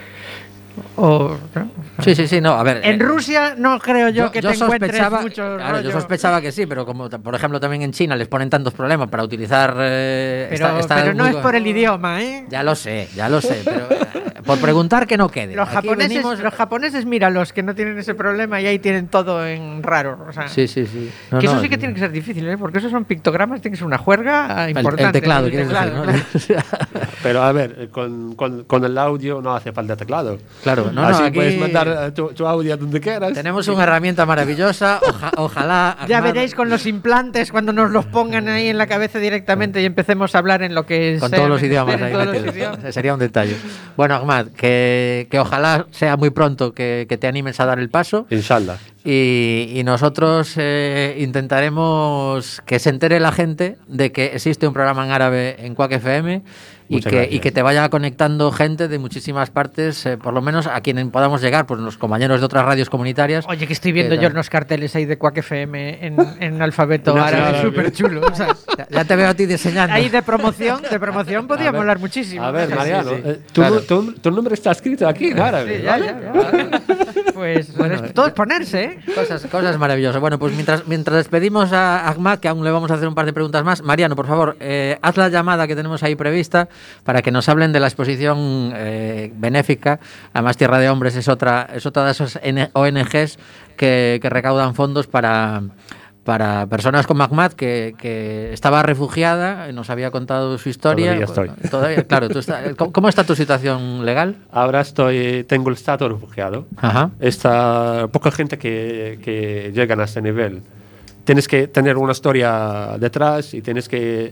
O, ¿no? Sí, sí, sí, no, a ver. En eh, Rusia no creo yo, que te encuentres sospechaba, mucho claro, yo rollo. sospechaba que sí, pero como t- por ejemplo también en China les ponen tantos problemas para utilizar eh, Pero, esta- esta pero no muy es co- por el idioma, ¿eh? Ya lo sé, ya lo sé, pero eh, por preguntar que no quede. Los Aquí japoneses, venimos- los japoneses, míralos, que no tienen ese problema y ahí tienen todo en raro. O sea, Sí, sí, sí. No, que eso no, sí que tiene que ser difícil, ¿eh? Porque esos son pictogramas, tiene que ser una juerga el, importante. el teclado, el quieres teclado, decir, ¿no? Pero a ver, eh, con, con, con el audio no hace falta teclado. Claro, no, no, Así aquí puedes mandar eh, tu, tu audio a donde quieras. tenemos una herramienta maravillosa, oja- ojalá... Ya Ahmad, veréis con los implantes cuando nos los pongan ahí en la cabeza directamente y empecemos a hablar en lo que es. con todos los idiomas en ahí todos los metidos. idiomas. Sería un detalle. Bueno, Ahmad, que, que ojalá sea muy pronto que, que te animes a dar el paso. Inshallah. Y, y nosotros eh, intentaremos que se entere la gente de que existe un programa en árabe en Quack F M y Muchas que, gracias. y que te vaya conectando gente de muchísimas partes, eh, por lo menos a quienes podamos llegar, pues los compañeros de otras radios comunitarias. Oye, que estoy viendo ¿Qué yo tal? unos carteles ahí de Quack F M en, en alfabeto En árabe, árabe. súper chulo. O sea, Ya, ya te veo a ti diseñando. ahí de promoción, de promoción podía A ver, molar muchísimo. A ver, Sí, Mariano, sí, sí. eh, tu, Claro. tu- tu nombre está escrito aquí en árabe, sí, ya, ¿vale? ya, ya. Pues, pues todo es ponerse, ¿eh? Cosas, cosas maravillosas. Bueno, pues mientras, mientras despedimos a Ahmad, que aún le vamos a hacer un par de preguntas más, Mariano, por favor, eh, haz la llamada que tenemos ahí prevista para que nos hablen de la exposición eh, benéfica. Además, Tierra de Hombres es otra, es otra de esas N- O N Ges que, que recaudan fondos para, para personas como Ahmad, que, que estaba refugiada, nos había contado su historia. Todavía estoy. Todavía, claro. Tú está- ¿cómo, cómo está tu situación legal? Ahora estoy, tengo el estatus refugiado. Ajá. Está poca gente que, que llegan a este nivel. Tienes que tener una historia detrás y tienes que,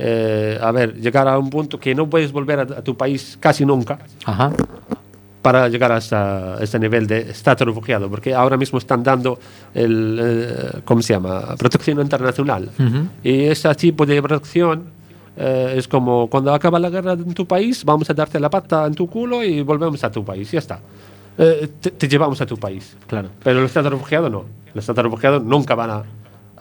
eh, a ver, llegar a un punto que no puedes volver a, a tu país casi nunca Ajá. para llegar hasta este nivel de estatus refugiado, porque ahora mismo están dando el, eh, ¿cómo se llama? Protección internacional. Ujú. Y ese tipo de protección eh, es como cuando acaba la guerra en tu país, vamos a darte la pata en tu culo y volvemos a tu país, ya está. Eh, te, te llevamos a tu país. Claro. Pero el estatus refugiado no. El estatus refugiado nunca van a...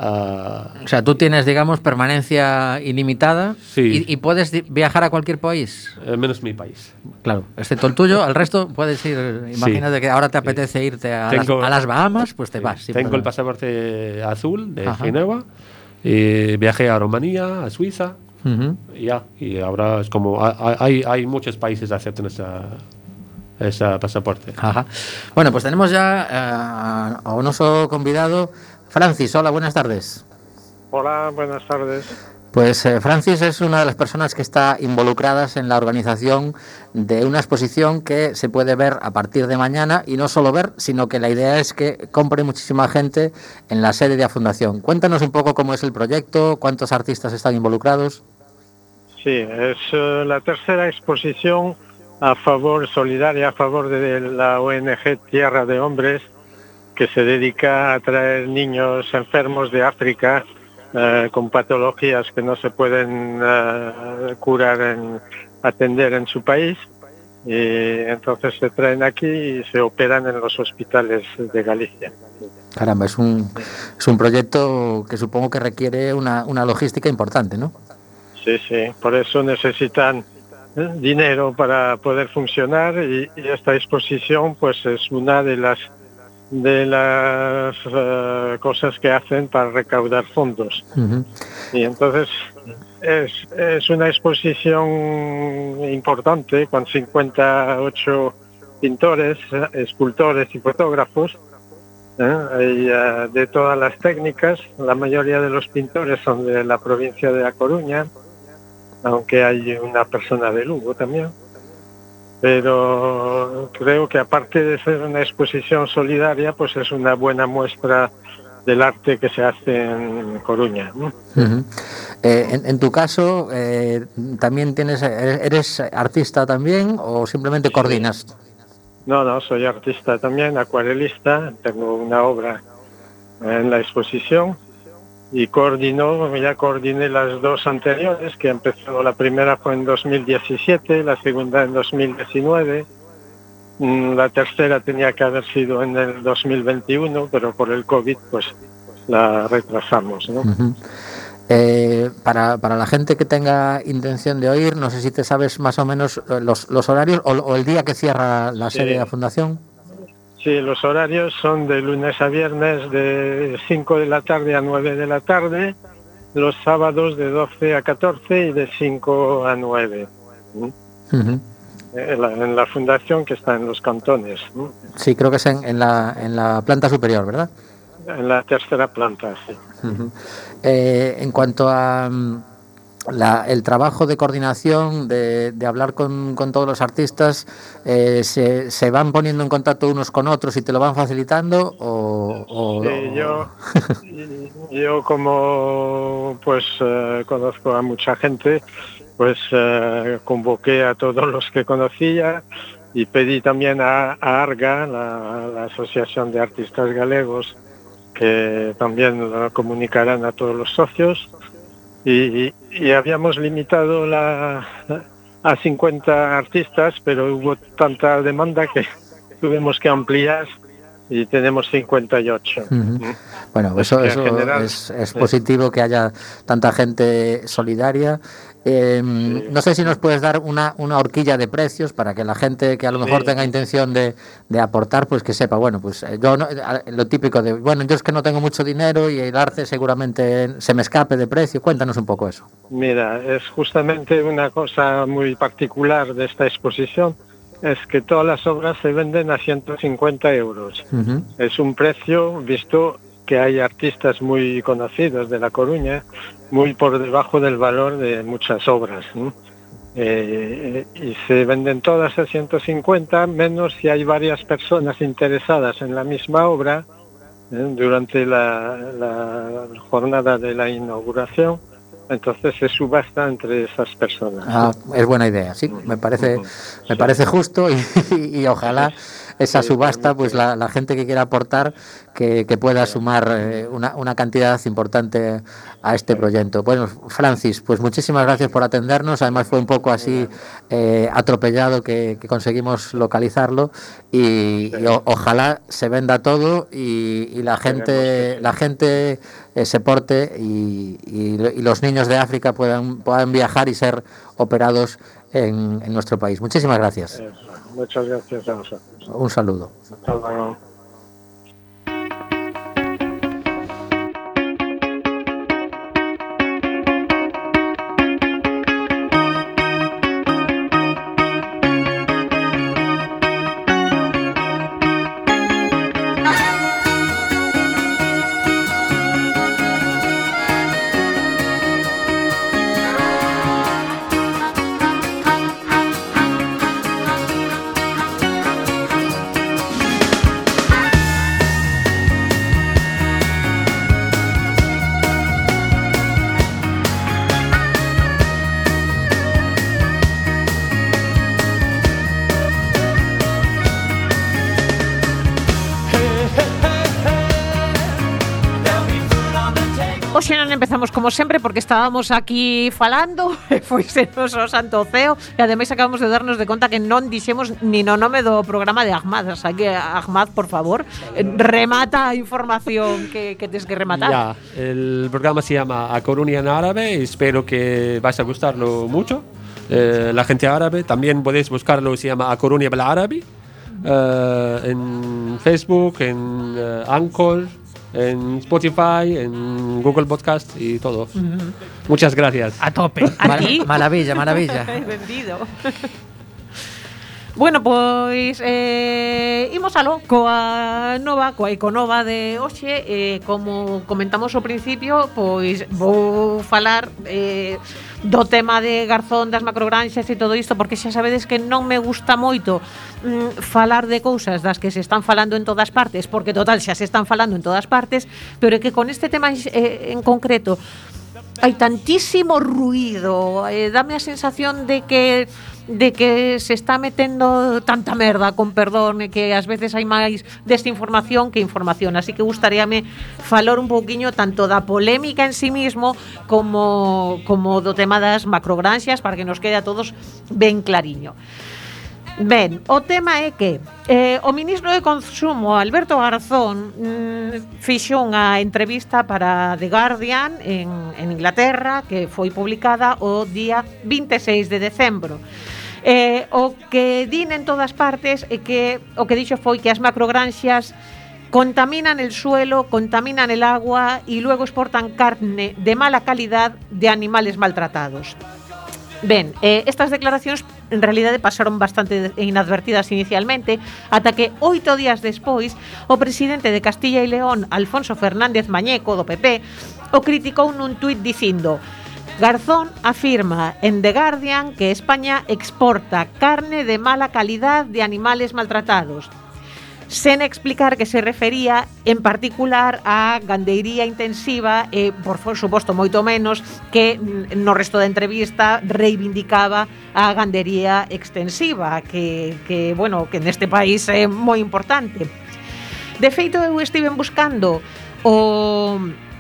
a- O sea, tú tienes, digamos, permanencia ilimitada Sí. y, y puedes di- viajar a cualquier país. eh, menos mi país. Claro, excepto el tuyo, al resto puedes ir. Imagínate que ahora te apetece irte a, Tengo- las, a las Bahamas, pues te vas. sin Tengo el problema. pasaporte azul de Ajá. Ginebra y viajé a Rumanía, a Suiza. Ujú. Y ya, y ahora es como hay, hay, hay muchos países que aceptan esa, ese pasaporte. Ajá. Bueno, pues tenemos ya eh, a un oso convidado. Francis, hola, buenas tardes. Hola, buenas tardes. Pues eh, Francis es una de las personas que está involucradas en la organización de una exposición que se puede ver a partir de mañana, y no solo ver, sino que la idea es que compre muchísima gente en la sede de la Fundación. Cuéntanos un poco cómo es el proyecto, cuántos artistas están involucrados. Sí, es eh, la tercera exposición a favor, solidaria a favor de la O N G Tierra de Hombres, que se dedica a traer niños enfermos de África eh, con patologías que no se pueden eh, curar, en, atender en su país. Y entonces se traen aquí y se operan en los hospitales de Galicia. Caramba, es un, es un proyecto que supongo que requiere una, una logística importante, ¿no? Sí, sí, por eso necesitan eh, dinero para poder funcionar y, y esta exposición pues es una de las de las uh, cosas que hacen para recaudar fondos. Uh-huh. Y entonces es, es una exposición importante con cincuenta y ocho pintores, escultores y fotógrafos, ¿eh? y, uh, de todas las técnicas. La mayoría de los pintores son de la provincia de A Coruña, aunque hay una persona de Lugo también. Pero creo que aparte de ser una exposición solidaria, pues es una buena muestra del arte que se hace en Coruña, ¿no? Uh-huh. Eh, en, en tu caso, eh, ¿también tienes, eres artista también o simplemente coordinas? No, no, soy artista también, acuarelista. Tengo una obra en la exposición y coordino, ya coordiné las dos anteriores, que empezó, la primera fue en dos mil diecisiete, la segunda en dos mil diecinueve, la tercera tenía que haber sido en el dos mil veintiuno, pero por el COVID pues la retrasamos, ¿no? Uh-huh. Eh, para, para la gente que tenga intención de oír, no sé si te sabes más o menos los, los horarios o, o el día que cierra la Sí. sede de la Fundación. Sí, los horarios son de lunes a viernes de cinco de la tarde a nueve de la tarde, los sábados de doce a catorce y de cinco a nueve. ¿Mm? Uh-huh. En, la, en la fundación que está en los cantones, ¿no? Sí, creo que es en, en, la, en la planta superior, ¿verdad? En la tercera planta, sí. Uh-huh. Eh, en cuanto a um, la, el trabajo de coordinación, de, de hablar con, con todos los artistas, eh, se, ¿se van poniendo en contacto unos con otros y te lo van facilitando? O, o, Sí, yo, yo como pues uh, conozco a mucha gente, pues uh, convoqué a todos los que conocía y pedí también a, a ARGA, la, la Asociación de Artistas Galegos, que también lo comunicarán a todos los socios, y, y habíamos limitado la, a cincuenta artistas, pero hubo tanta demanda que tuvimos que ampliar y tenemos cincuenta y ocho. Uh-huh. Bueno, eso, eso general, es, es positivo, que haya tanta gente solidaria. Eh, sí. No sé si nos puedes dar una, una horquilla de precios para que la gente que a lo mejor sí. tenga intención de, de aportar, pues que sepa, bueno, pues yo no, lo típico de, bueno, yo es que no tengo mucho dinero y el arte seguramente se me escape de precio. Cuéntanos un poco eso. Mira, es justamente una cosa muy particular de esta exposición, es que todas las obras se venden a ciento cincuenta euros. Uh-huh. Es un precio, visto que hay artistas muy conocidos de La Coruña, muy por debajo del valor de muchas obras, ¿no? Eh, y se venden todas a ciento cincuenta, menos si hay varias personas interesadas en la misma obra, ¿eh? Durante la, la jornada de la inauguración. Entonces se subasta entre esas personas. Ah, es buena idea, sí, me parece, me parece justo y, y, y ojalá esa subasta, pues la, la gente que quiera aportar, que, que pueda sumar eh, una, una cantidad importante a este proyecto. Bueno, Francis, pues muchísimas gracias por atendernos. Además fue un poco así eh, atropellado que, que conseguimos localizarlo y, y o, ojalá se venda todo y, y la gente, la gente eh, se porte y, y, y los niños de África puedan, puedan viajar y ser operados en, en nuestro país. Muchísimas gracias. Muchas gracias a vosotros. Un saludo. Hasta luego. Empezamos como sempre porque estábamos aquí falando e foi senos o santo ceo e ademais acabamos de darnos de conta que non dixemos ni no nome do programa de Ahmad. O sea que, Ahmad, por favor, remata a información que, que tienes que rematar. Ya, el programa se llama A Coruña en árabe y espero que vais a gustarlo mucho. eh, la gente árabe. También podéis buscarlo, se llama A Coruña بالعربي, eh, en Facebook, en eh, Anchor, en Spotify, en Google Podcast y todo. Uh-huh. Muchas gracias. A tope. A ti. Maravilla, maravilla. Vendido. Bueno, pois eh, imos aló coa nova, coa Iconova de hoxe. eh, Como comentamos ao principio, pois vou falar eh, do tema de Garzón, das macrogranxas e todo isto, porque xa sabedes que non me gusta moito mm, falar de cousas das que se están falando en todas partes, porque total xa se están falando en todas partes, pero é que con este tema eh, en concreto hai tantísimo ruido, eh, dame a sensación de que de que se está metendo tanta merda, con perdón, e que ás veces hai máis desinformación que información, así que gustaríame falar un pouquiño tanto da polémica en sí mismo como, como do tema das macrogranxas, para que nos quede a todos ben clariño. Ben, o tema é que eh, o ministro de Consumo, Alberto Garzón, mm, fixo unha entrevista para The Guardian en, en Inglaterra, que foi publicada o día veintiséis de decembro. Eh, o que din en todas partes é que o que dixo foi que as macrogranxas contaminan el suelo, contaminan el agua y luego exportan carne de mala calidad de animales maltratados. Ben, eh, estas declaracións en realidade pasaron bastante inadvertidas inicialmente, ata que oito días despois o presidente de Castilla y León, Alfonso Fernández Mañeco, do P P, o criticou nun tuit dicindo: Garzón afirma en The Guardian que España exporta carne de mala calidad de animales maltratados, sen explicar que se refería en particular a gandeiría intensiva e, por suposto, moito menos que no resto da entrevista reivindicaba a gandería extensiva, que, que, bueno, que neste país é moi importante. De feito, eu estive buscando o...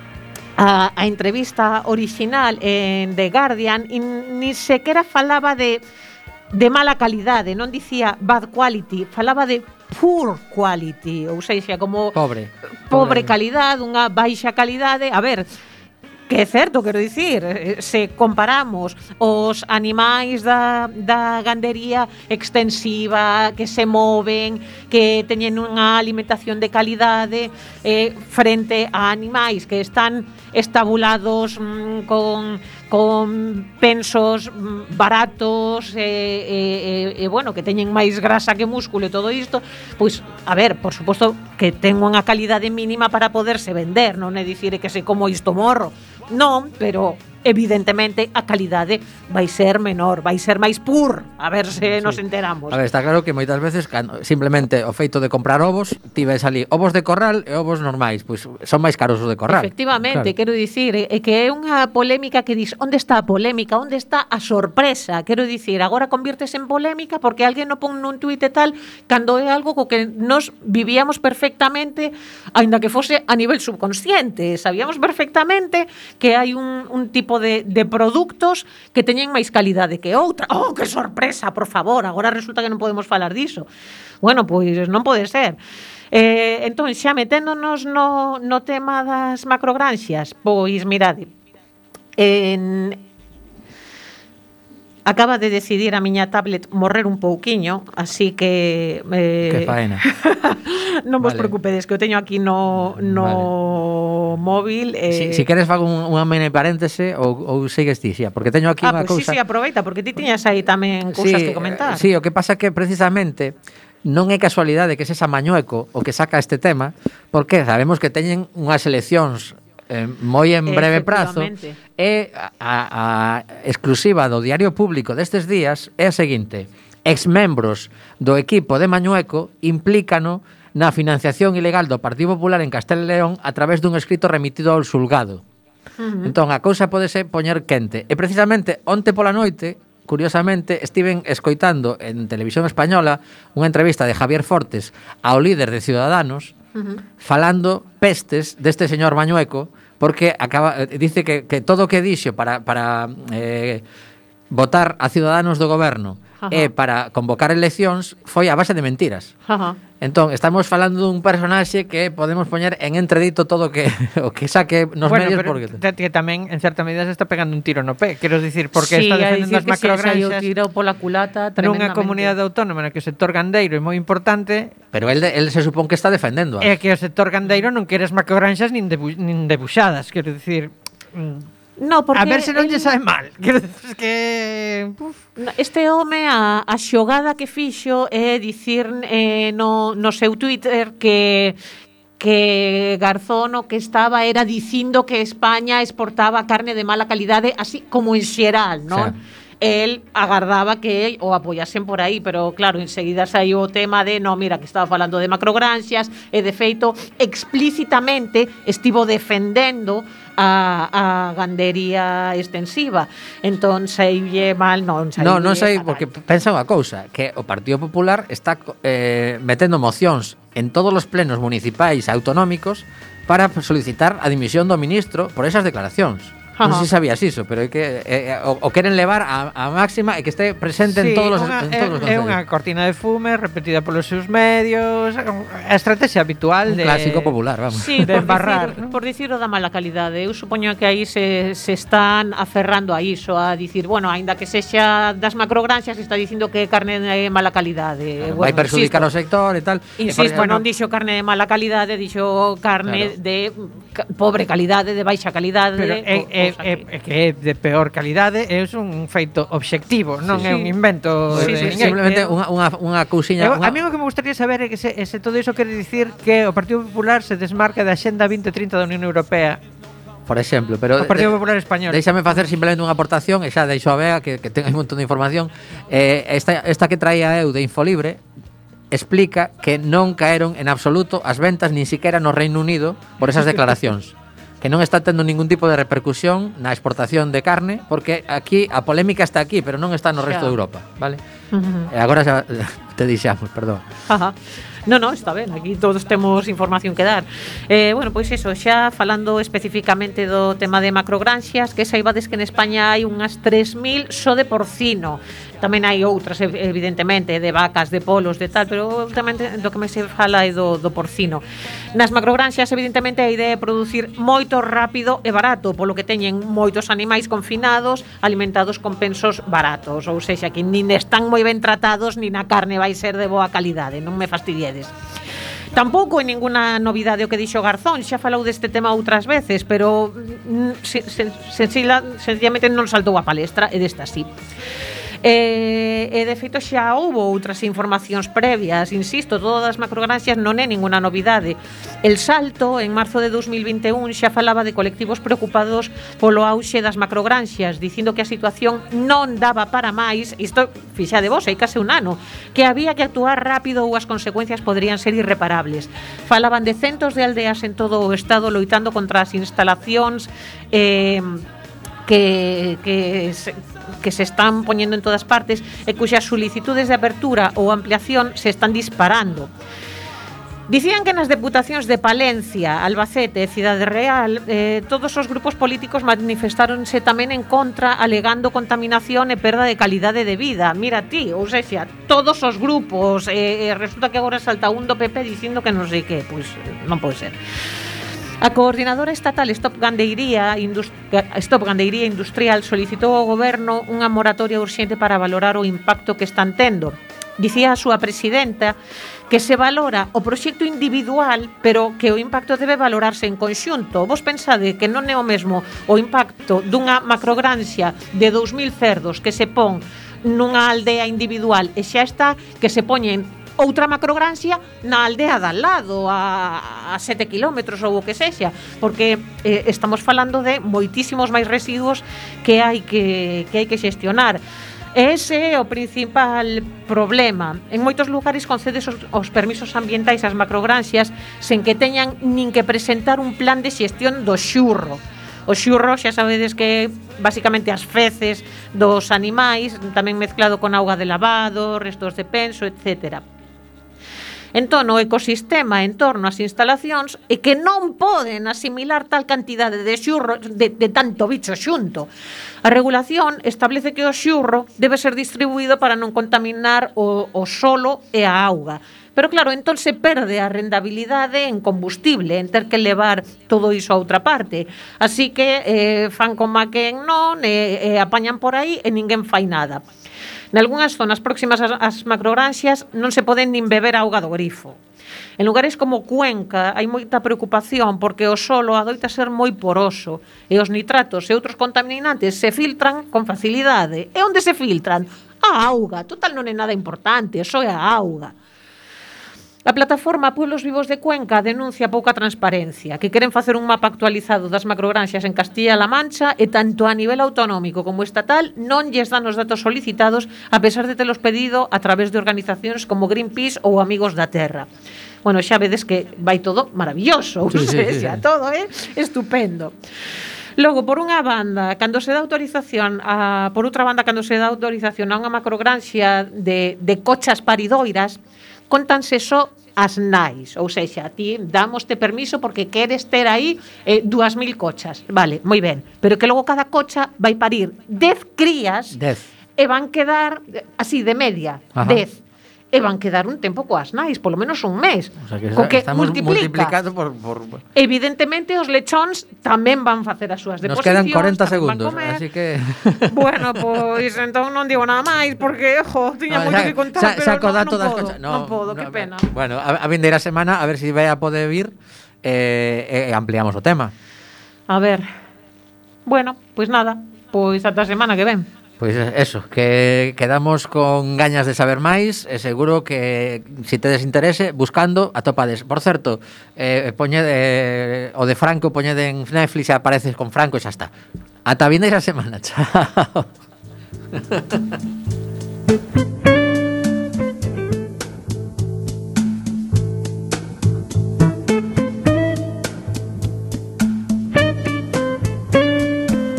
A, a entrevista original en The Guardian e ni sequera falaba de, de mala calidade, non dicía bad quality, falaba de poor quality, ou seja, como pobre, pobre calidade, unha baixa calidade. A ver, que é certo, quero dicir, se comparamos os animais da, da gandería extensiva, que se moven, que teñen unha alimentación de calidade, eh, frente a animais que están estabulados mm, con, con pensos mm, baratos e, e, e, bueno, que teñen máis grasa que músculo e todo isto, pois, a ver, por suposto que ten unha calidade mínima para poderse vender, non é dicir que se como isto morro, non, pero evidentemente a calidade vai ser menor, vai ser máis pur, a ver se sí. nos enteramos. A ver, está claro que moitas veces cando, simplemente o feito de comprar ovos, ti ves ali ovos de corral e ovos normais, pois son máis caros os de corral. Efectivamente, claro. Quero dicir, é que é unha polémica que dis, onde está a polémica, onde está a sorpresa? Quero dicir, agora convírtese en polémica porque alguén o pon nun tuit e tal, cando é algo co que nos vivíamos perfectamente, aínda que fose a nivel subconsciente, sabíamos perfectamente que hai un, un tipo de, de produtos que teñen máis calidade que outra. Oh, que sorpresa, por favor, agora resulta que non podemos falar diso. Bueno, pois non pode ser. Eh, entón, xa meténdonos no, no tema das macrogranxas, pois mirade, en... acaba de decidir a miña tablet morrer un pouquiño, así que eh, que faena. Non vos vale. preocupedes, que o teño aquí no, no vale. móvil. Eh... Si, si queres fago un, unha mini paréntese ou, ou sigues ti, xa, porque teño aquí ah, unha pues cousa. sí, sí, aproveita, porque ti tiñas aí tamén cousas sí, que comentar. Sí, o que pasa que precisamente non é casualidade que se esa Mañueco o que saca este tema, porque sabemos que teñen unhas eleccións eh, moi en breve prazo, e a, a exclusiva do Diario Público destes días é a seguinte: exmembros do equipo de Mañueco implícano na financiación ilegal do Partido Popular en Castela e León a través dun escrito remitido ao xulgado. Uh-huh. Entón, a cousa podese poñer quente. E precisamente onte pola noite, curiosamente, estiven escoitando en Televisión Española unha entrevista de Javier Fortes ao líder de Ciudadanos, uh-huh, falando pestes deste señor Mañueco, porque acaba dice que, que todo o que dixo para, para eh, votar a Ciudadanos do goberno e para convocar eleccións foi a base de mentiras. Ajá. Entón, estamos falando dun personaxe que podemos poñer en entredito todo o que o que saque nos bueno, medios pero porque te- que tamén en certa medida se está pegando un tiro no pé. Quero dicir, porque Sí, está a defendendo dicir as que se saiu macrogranxas tiro pola culata nunha tremendamente. comunidade autónoma na que o sector gandeiro é moi importante pero el, de- el se supón que está defendendo. e que o sector gandeiro non quere as macrogranxas nin, debu nin debuxadas. Quero dicir, mm, No, porque a ver se non el- lle sabe mal. Quero dicir que... Uf. No, este home a, a xogada que fixo é dicir eh, no, no seu Twitter que que Garzón o que estaba era dicindo que España exportaba carne de mala calidade, así como en xeral, non? Sí. El agardaba que o apoyasen por aí, pero claro, enseguida saiu o tema de, no, mira, que estaba falando de macrogranxas e de feito explícitamente estivo defendendo a, a gandería extensiva. Entón saiulle mal, non saiulle No, non sei, fatal. porque pensa unha cousa, que o Partido Popular está eh, metendo mocións en todos os plenos municipais e autonómicos para solicitar a dimisión do ministro por esas declaracións. Non sei se sabías iso, pero é que eh, o, o queren levar a, a máxima e que este presente Sí, en todos os unha, en todos os é, é unha concellos. cortina de fume repetida polos seus medios, a estrategia habitual Un de clásico popular, vamos. Sí, de por, embarrar, dicir, ¿no? por dicir o da mala calidade. Eu supoño que aí se, se están aferrando a iso, a dicir, bueno, aínda que sexa das macrogranxas, está dicindo que é carne de mala calidade. Vai Bueno, perjudicar o insisto, sector e tal. Insisto, E por- non dixo carne de mala calidade, dixo carne Claro. de ca- pobre calidade, de baixa calidade. Pero é, co- é, cousa é, é que é de peor calidade, é un feito obxectivo, non Sí, é sí. un invento Sí, de sí, ninguén. Simplemente eu- unha, unha, unha cousiña. Eu, unha- a mí o que me gustaría saber é que se, se todo iso quere dicir que o Partido Popular se desmarca da Axenda vinte trinta da Unión Europea, por exemplo, pero o Partido eh, Popular Español. Déixame facer simplemente unha aportación e xa deixo a Bea que, que ten un montón de información. Eh, esta, esta que traía eu de Infolibre explica que non caeron en absoluto as ventas nin siquiera no Reino Unido por esas declaracións. Que non está tendo ningún tipo de repercusión na exportación de carne, porque aquí a polémica está aquí, pero non está no resto Xa. de Europa, vale? Ujú. E agora xa te dixamos, perdón. Ajá. No, no, está ben, aquí todos temos información que dar. Eh, bueno, pois eso, xa falando especificamente do tema de macrogranxas, que saibades que en España hai unhas tres mil só de porcino. Tamén hai outras, ev- evidentemente, de vacas, de polos, de tal, pero ultimamente do que me se fala é do, do porcino. Nas macrogranxas, evidentemente, a idea é producir moito rápido e barato, polo que teñen moitos animais confinados, alimentados con pensos baratos, ou sexa, que nin están moi ben tratados, nin a carne vai ser de boa calidade, non me fastidiedes. Tampouco é ninguna novidade o que dixo Garzón, xa falou deste tema outras veces, pero mm, se, se, sencilla, sencillamente non saltou a palestra, e desta sí. E, e de feito xa houbo outras informacións previas, insisto, todas as macrogranxas non é ninguna novidade. El Salto, en marzo de dos mil vinte e un, xa falaba de colectivos preocupados polo auxe das macrogranxas, dicindo que a situación non daba para máis, isto fixade vos, hai case un ano, que había que actuar rápido ou as consecuencias poderían ser irreparables. Falaban de centos de aldeas en todo o estado loitando contra as instalacións eh, que, que, se, que se están poñendo en todas partes e cuxas solicitudes de apertura ou ampliación se están disparando. Dicían que nas deputacións de Palencia, Albacete e Cidade Real eh, todos os grupos políticos manifestáronse tamén en contra, alegando contaminación e perda de calidade de vida. Mira ti, ou seja, todos os grupos, eh, resulta que agora salta un do P P dicindo que non sei que, pois non pode ser. A coordinadora estatal Stop Gandeiría, Indust- Stop Gandeiría Industrial solicitou ao goberno unha moratoria urxente para valorar o impacto que están tendo. Dicía a súa presidenta que se valora o proxecto individual, pero que o impacto debe valorarse en conxunto. Vos pensade que non é o mesmo o impacto dunha macrogranxa de dous mil cerdos que se pon nunha aldea individual e xa está que se poñen outra macrogranxia na aldea de al lado, a, a sete kilómetros ou o que sexa, porque eh, estamos falando de moitísimos máis residuos que hai que, que hai que xestionar. Ese é o principal problema. En moitos lugares concedes os, os permisos ambientais ás macrogranxas sen que teñan nin que presentar un plan de xestión do xurro. O xurro, xa sabedes que basicamente as feces dos animais, tamén mezclado con auga de lavado, restos de penso, etcétera. Entón, o ecosistema en torno ás instalacións é que non poden asimilar tal cantidade de xurro de, de tanto bicho xunto. A regulación establece que o xurro debe ser distribuído para non contaminar o, o solo e a auga. Pero claro, entón se perde a rendabilidade en combustible, en ter que levar todo iso a outra parte. Así que eh, fan como a quen non, e, e apañan por aí e ninguén fai nada. Nalgúnas zonas próximas ás, ás macrogranxas non se poden nin beber auga do grifo. En lugares como Cuenca hai moita preocupación porque o solo adoita ser moi poroso e os nitratos e outros contaminantes se filtran con facilidade. E onde se filtran? A auga. Total non é nada importante, só é a auga. A plataforma Pueblos Vivos de Cuenca denuncia pouca transparencia, que queren facer un mapa actualizado das macrogranxas en Castilla-La Mancha e tanto a nivel autonómico como estatal non lles dan os datos solicitados a pesar de telos pedido a través de organizacións como Greenpeace ou Amigos da Terra. Bueno, xa vedes que vai todo maravilloso, sí, sí, sí, xa sí. Todo é eh? Estupendo. Logo, por unha banda, cando se dá autorización a, por outra banda, cando se dá autorización a unha macrogranxa de, de cochas paridoiras, contanse só as nais, ou sexa, a ti damoste permiso porque queres ter aí eh, dúas mil cochas, vale, moi ben, pero que logo cada cocha vai parir dez crías dez. E van quedar, así, de media, Ajá. dez. E van quedar un tempo coas nais, polo menos un mes. O sea que, co que estamos multiplica. multiplicando por, por... Evidentemente os lechóns tamén van facer as súas Nos deposicións. quedan cuarenta tamén van segundos, comer. así que... Bueno, pois pues, entón non digo nada máis porque, ojo, tiña No, moito xa- que contar, xa- pero saco non, dato non das podo, cochas. non podo, que pena. Bueno, a, a vindeira semana a ver se si vai a poder vir eh, eh, ampliamos o tema. A ver. Bueno, pois pues nada, pois ata a semana que ven. Pois eso, que quedamos con gañas de saber máis e seguro que se si tedes interese buscando atopades. Por certo, eh, poñede eh, o de Franco poñede en Netflix e apareces con Franco e xa está. Ata a vindeira semana. Chao.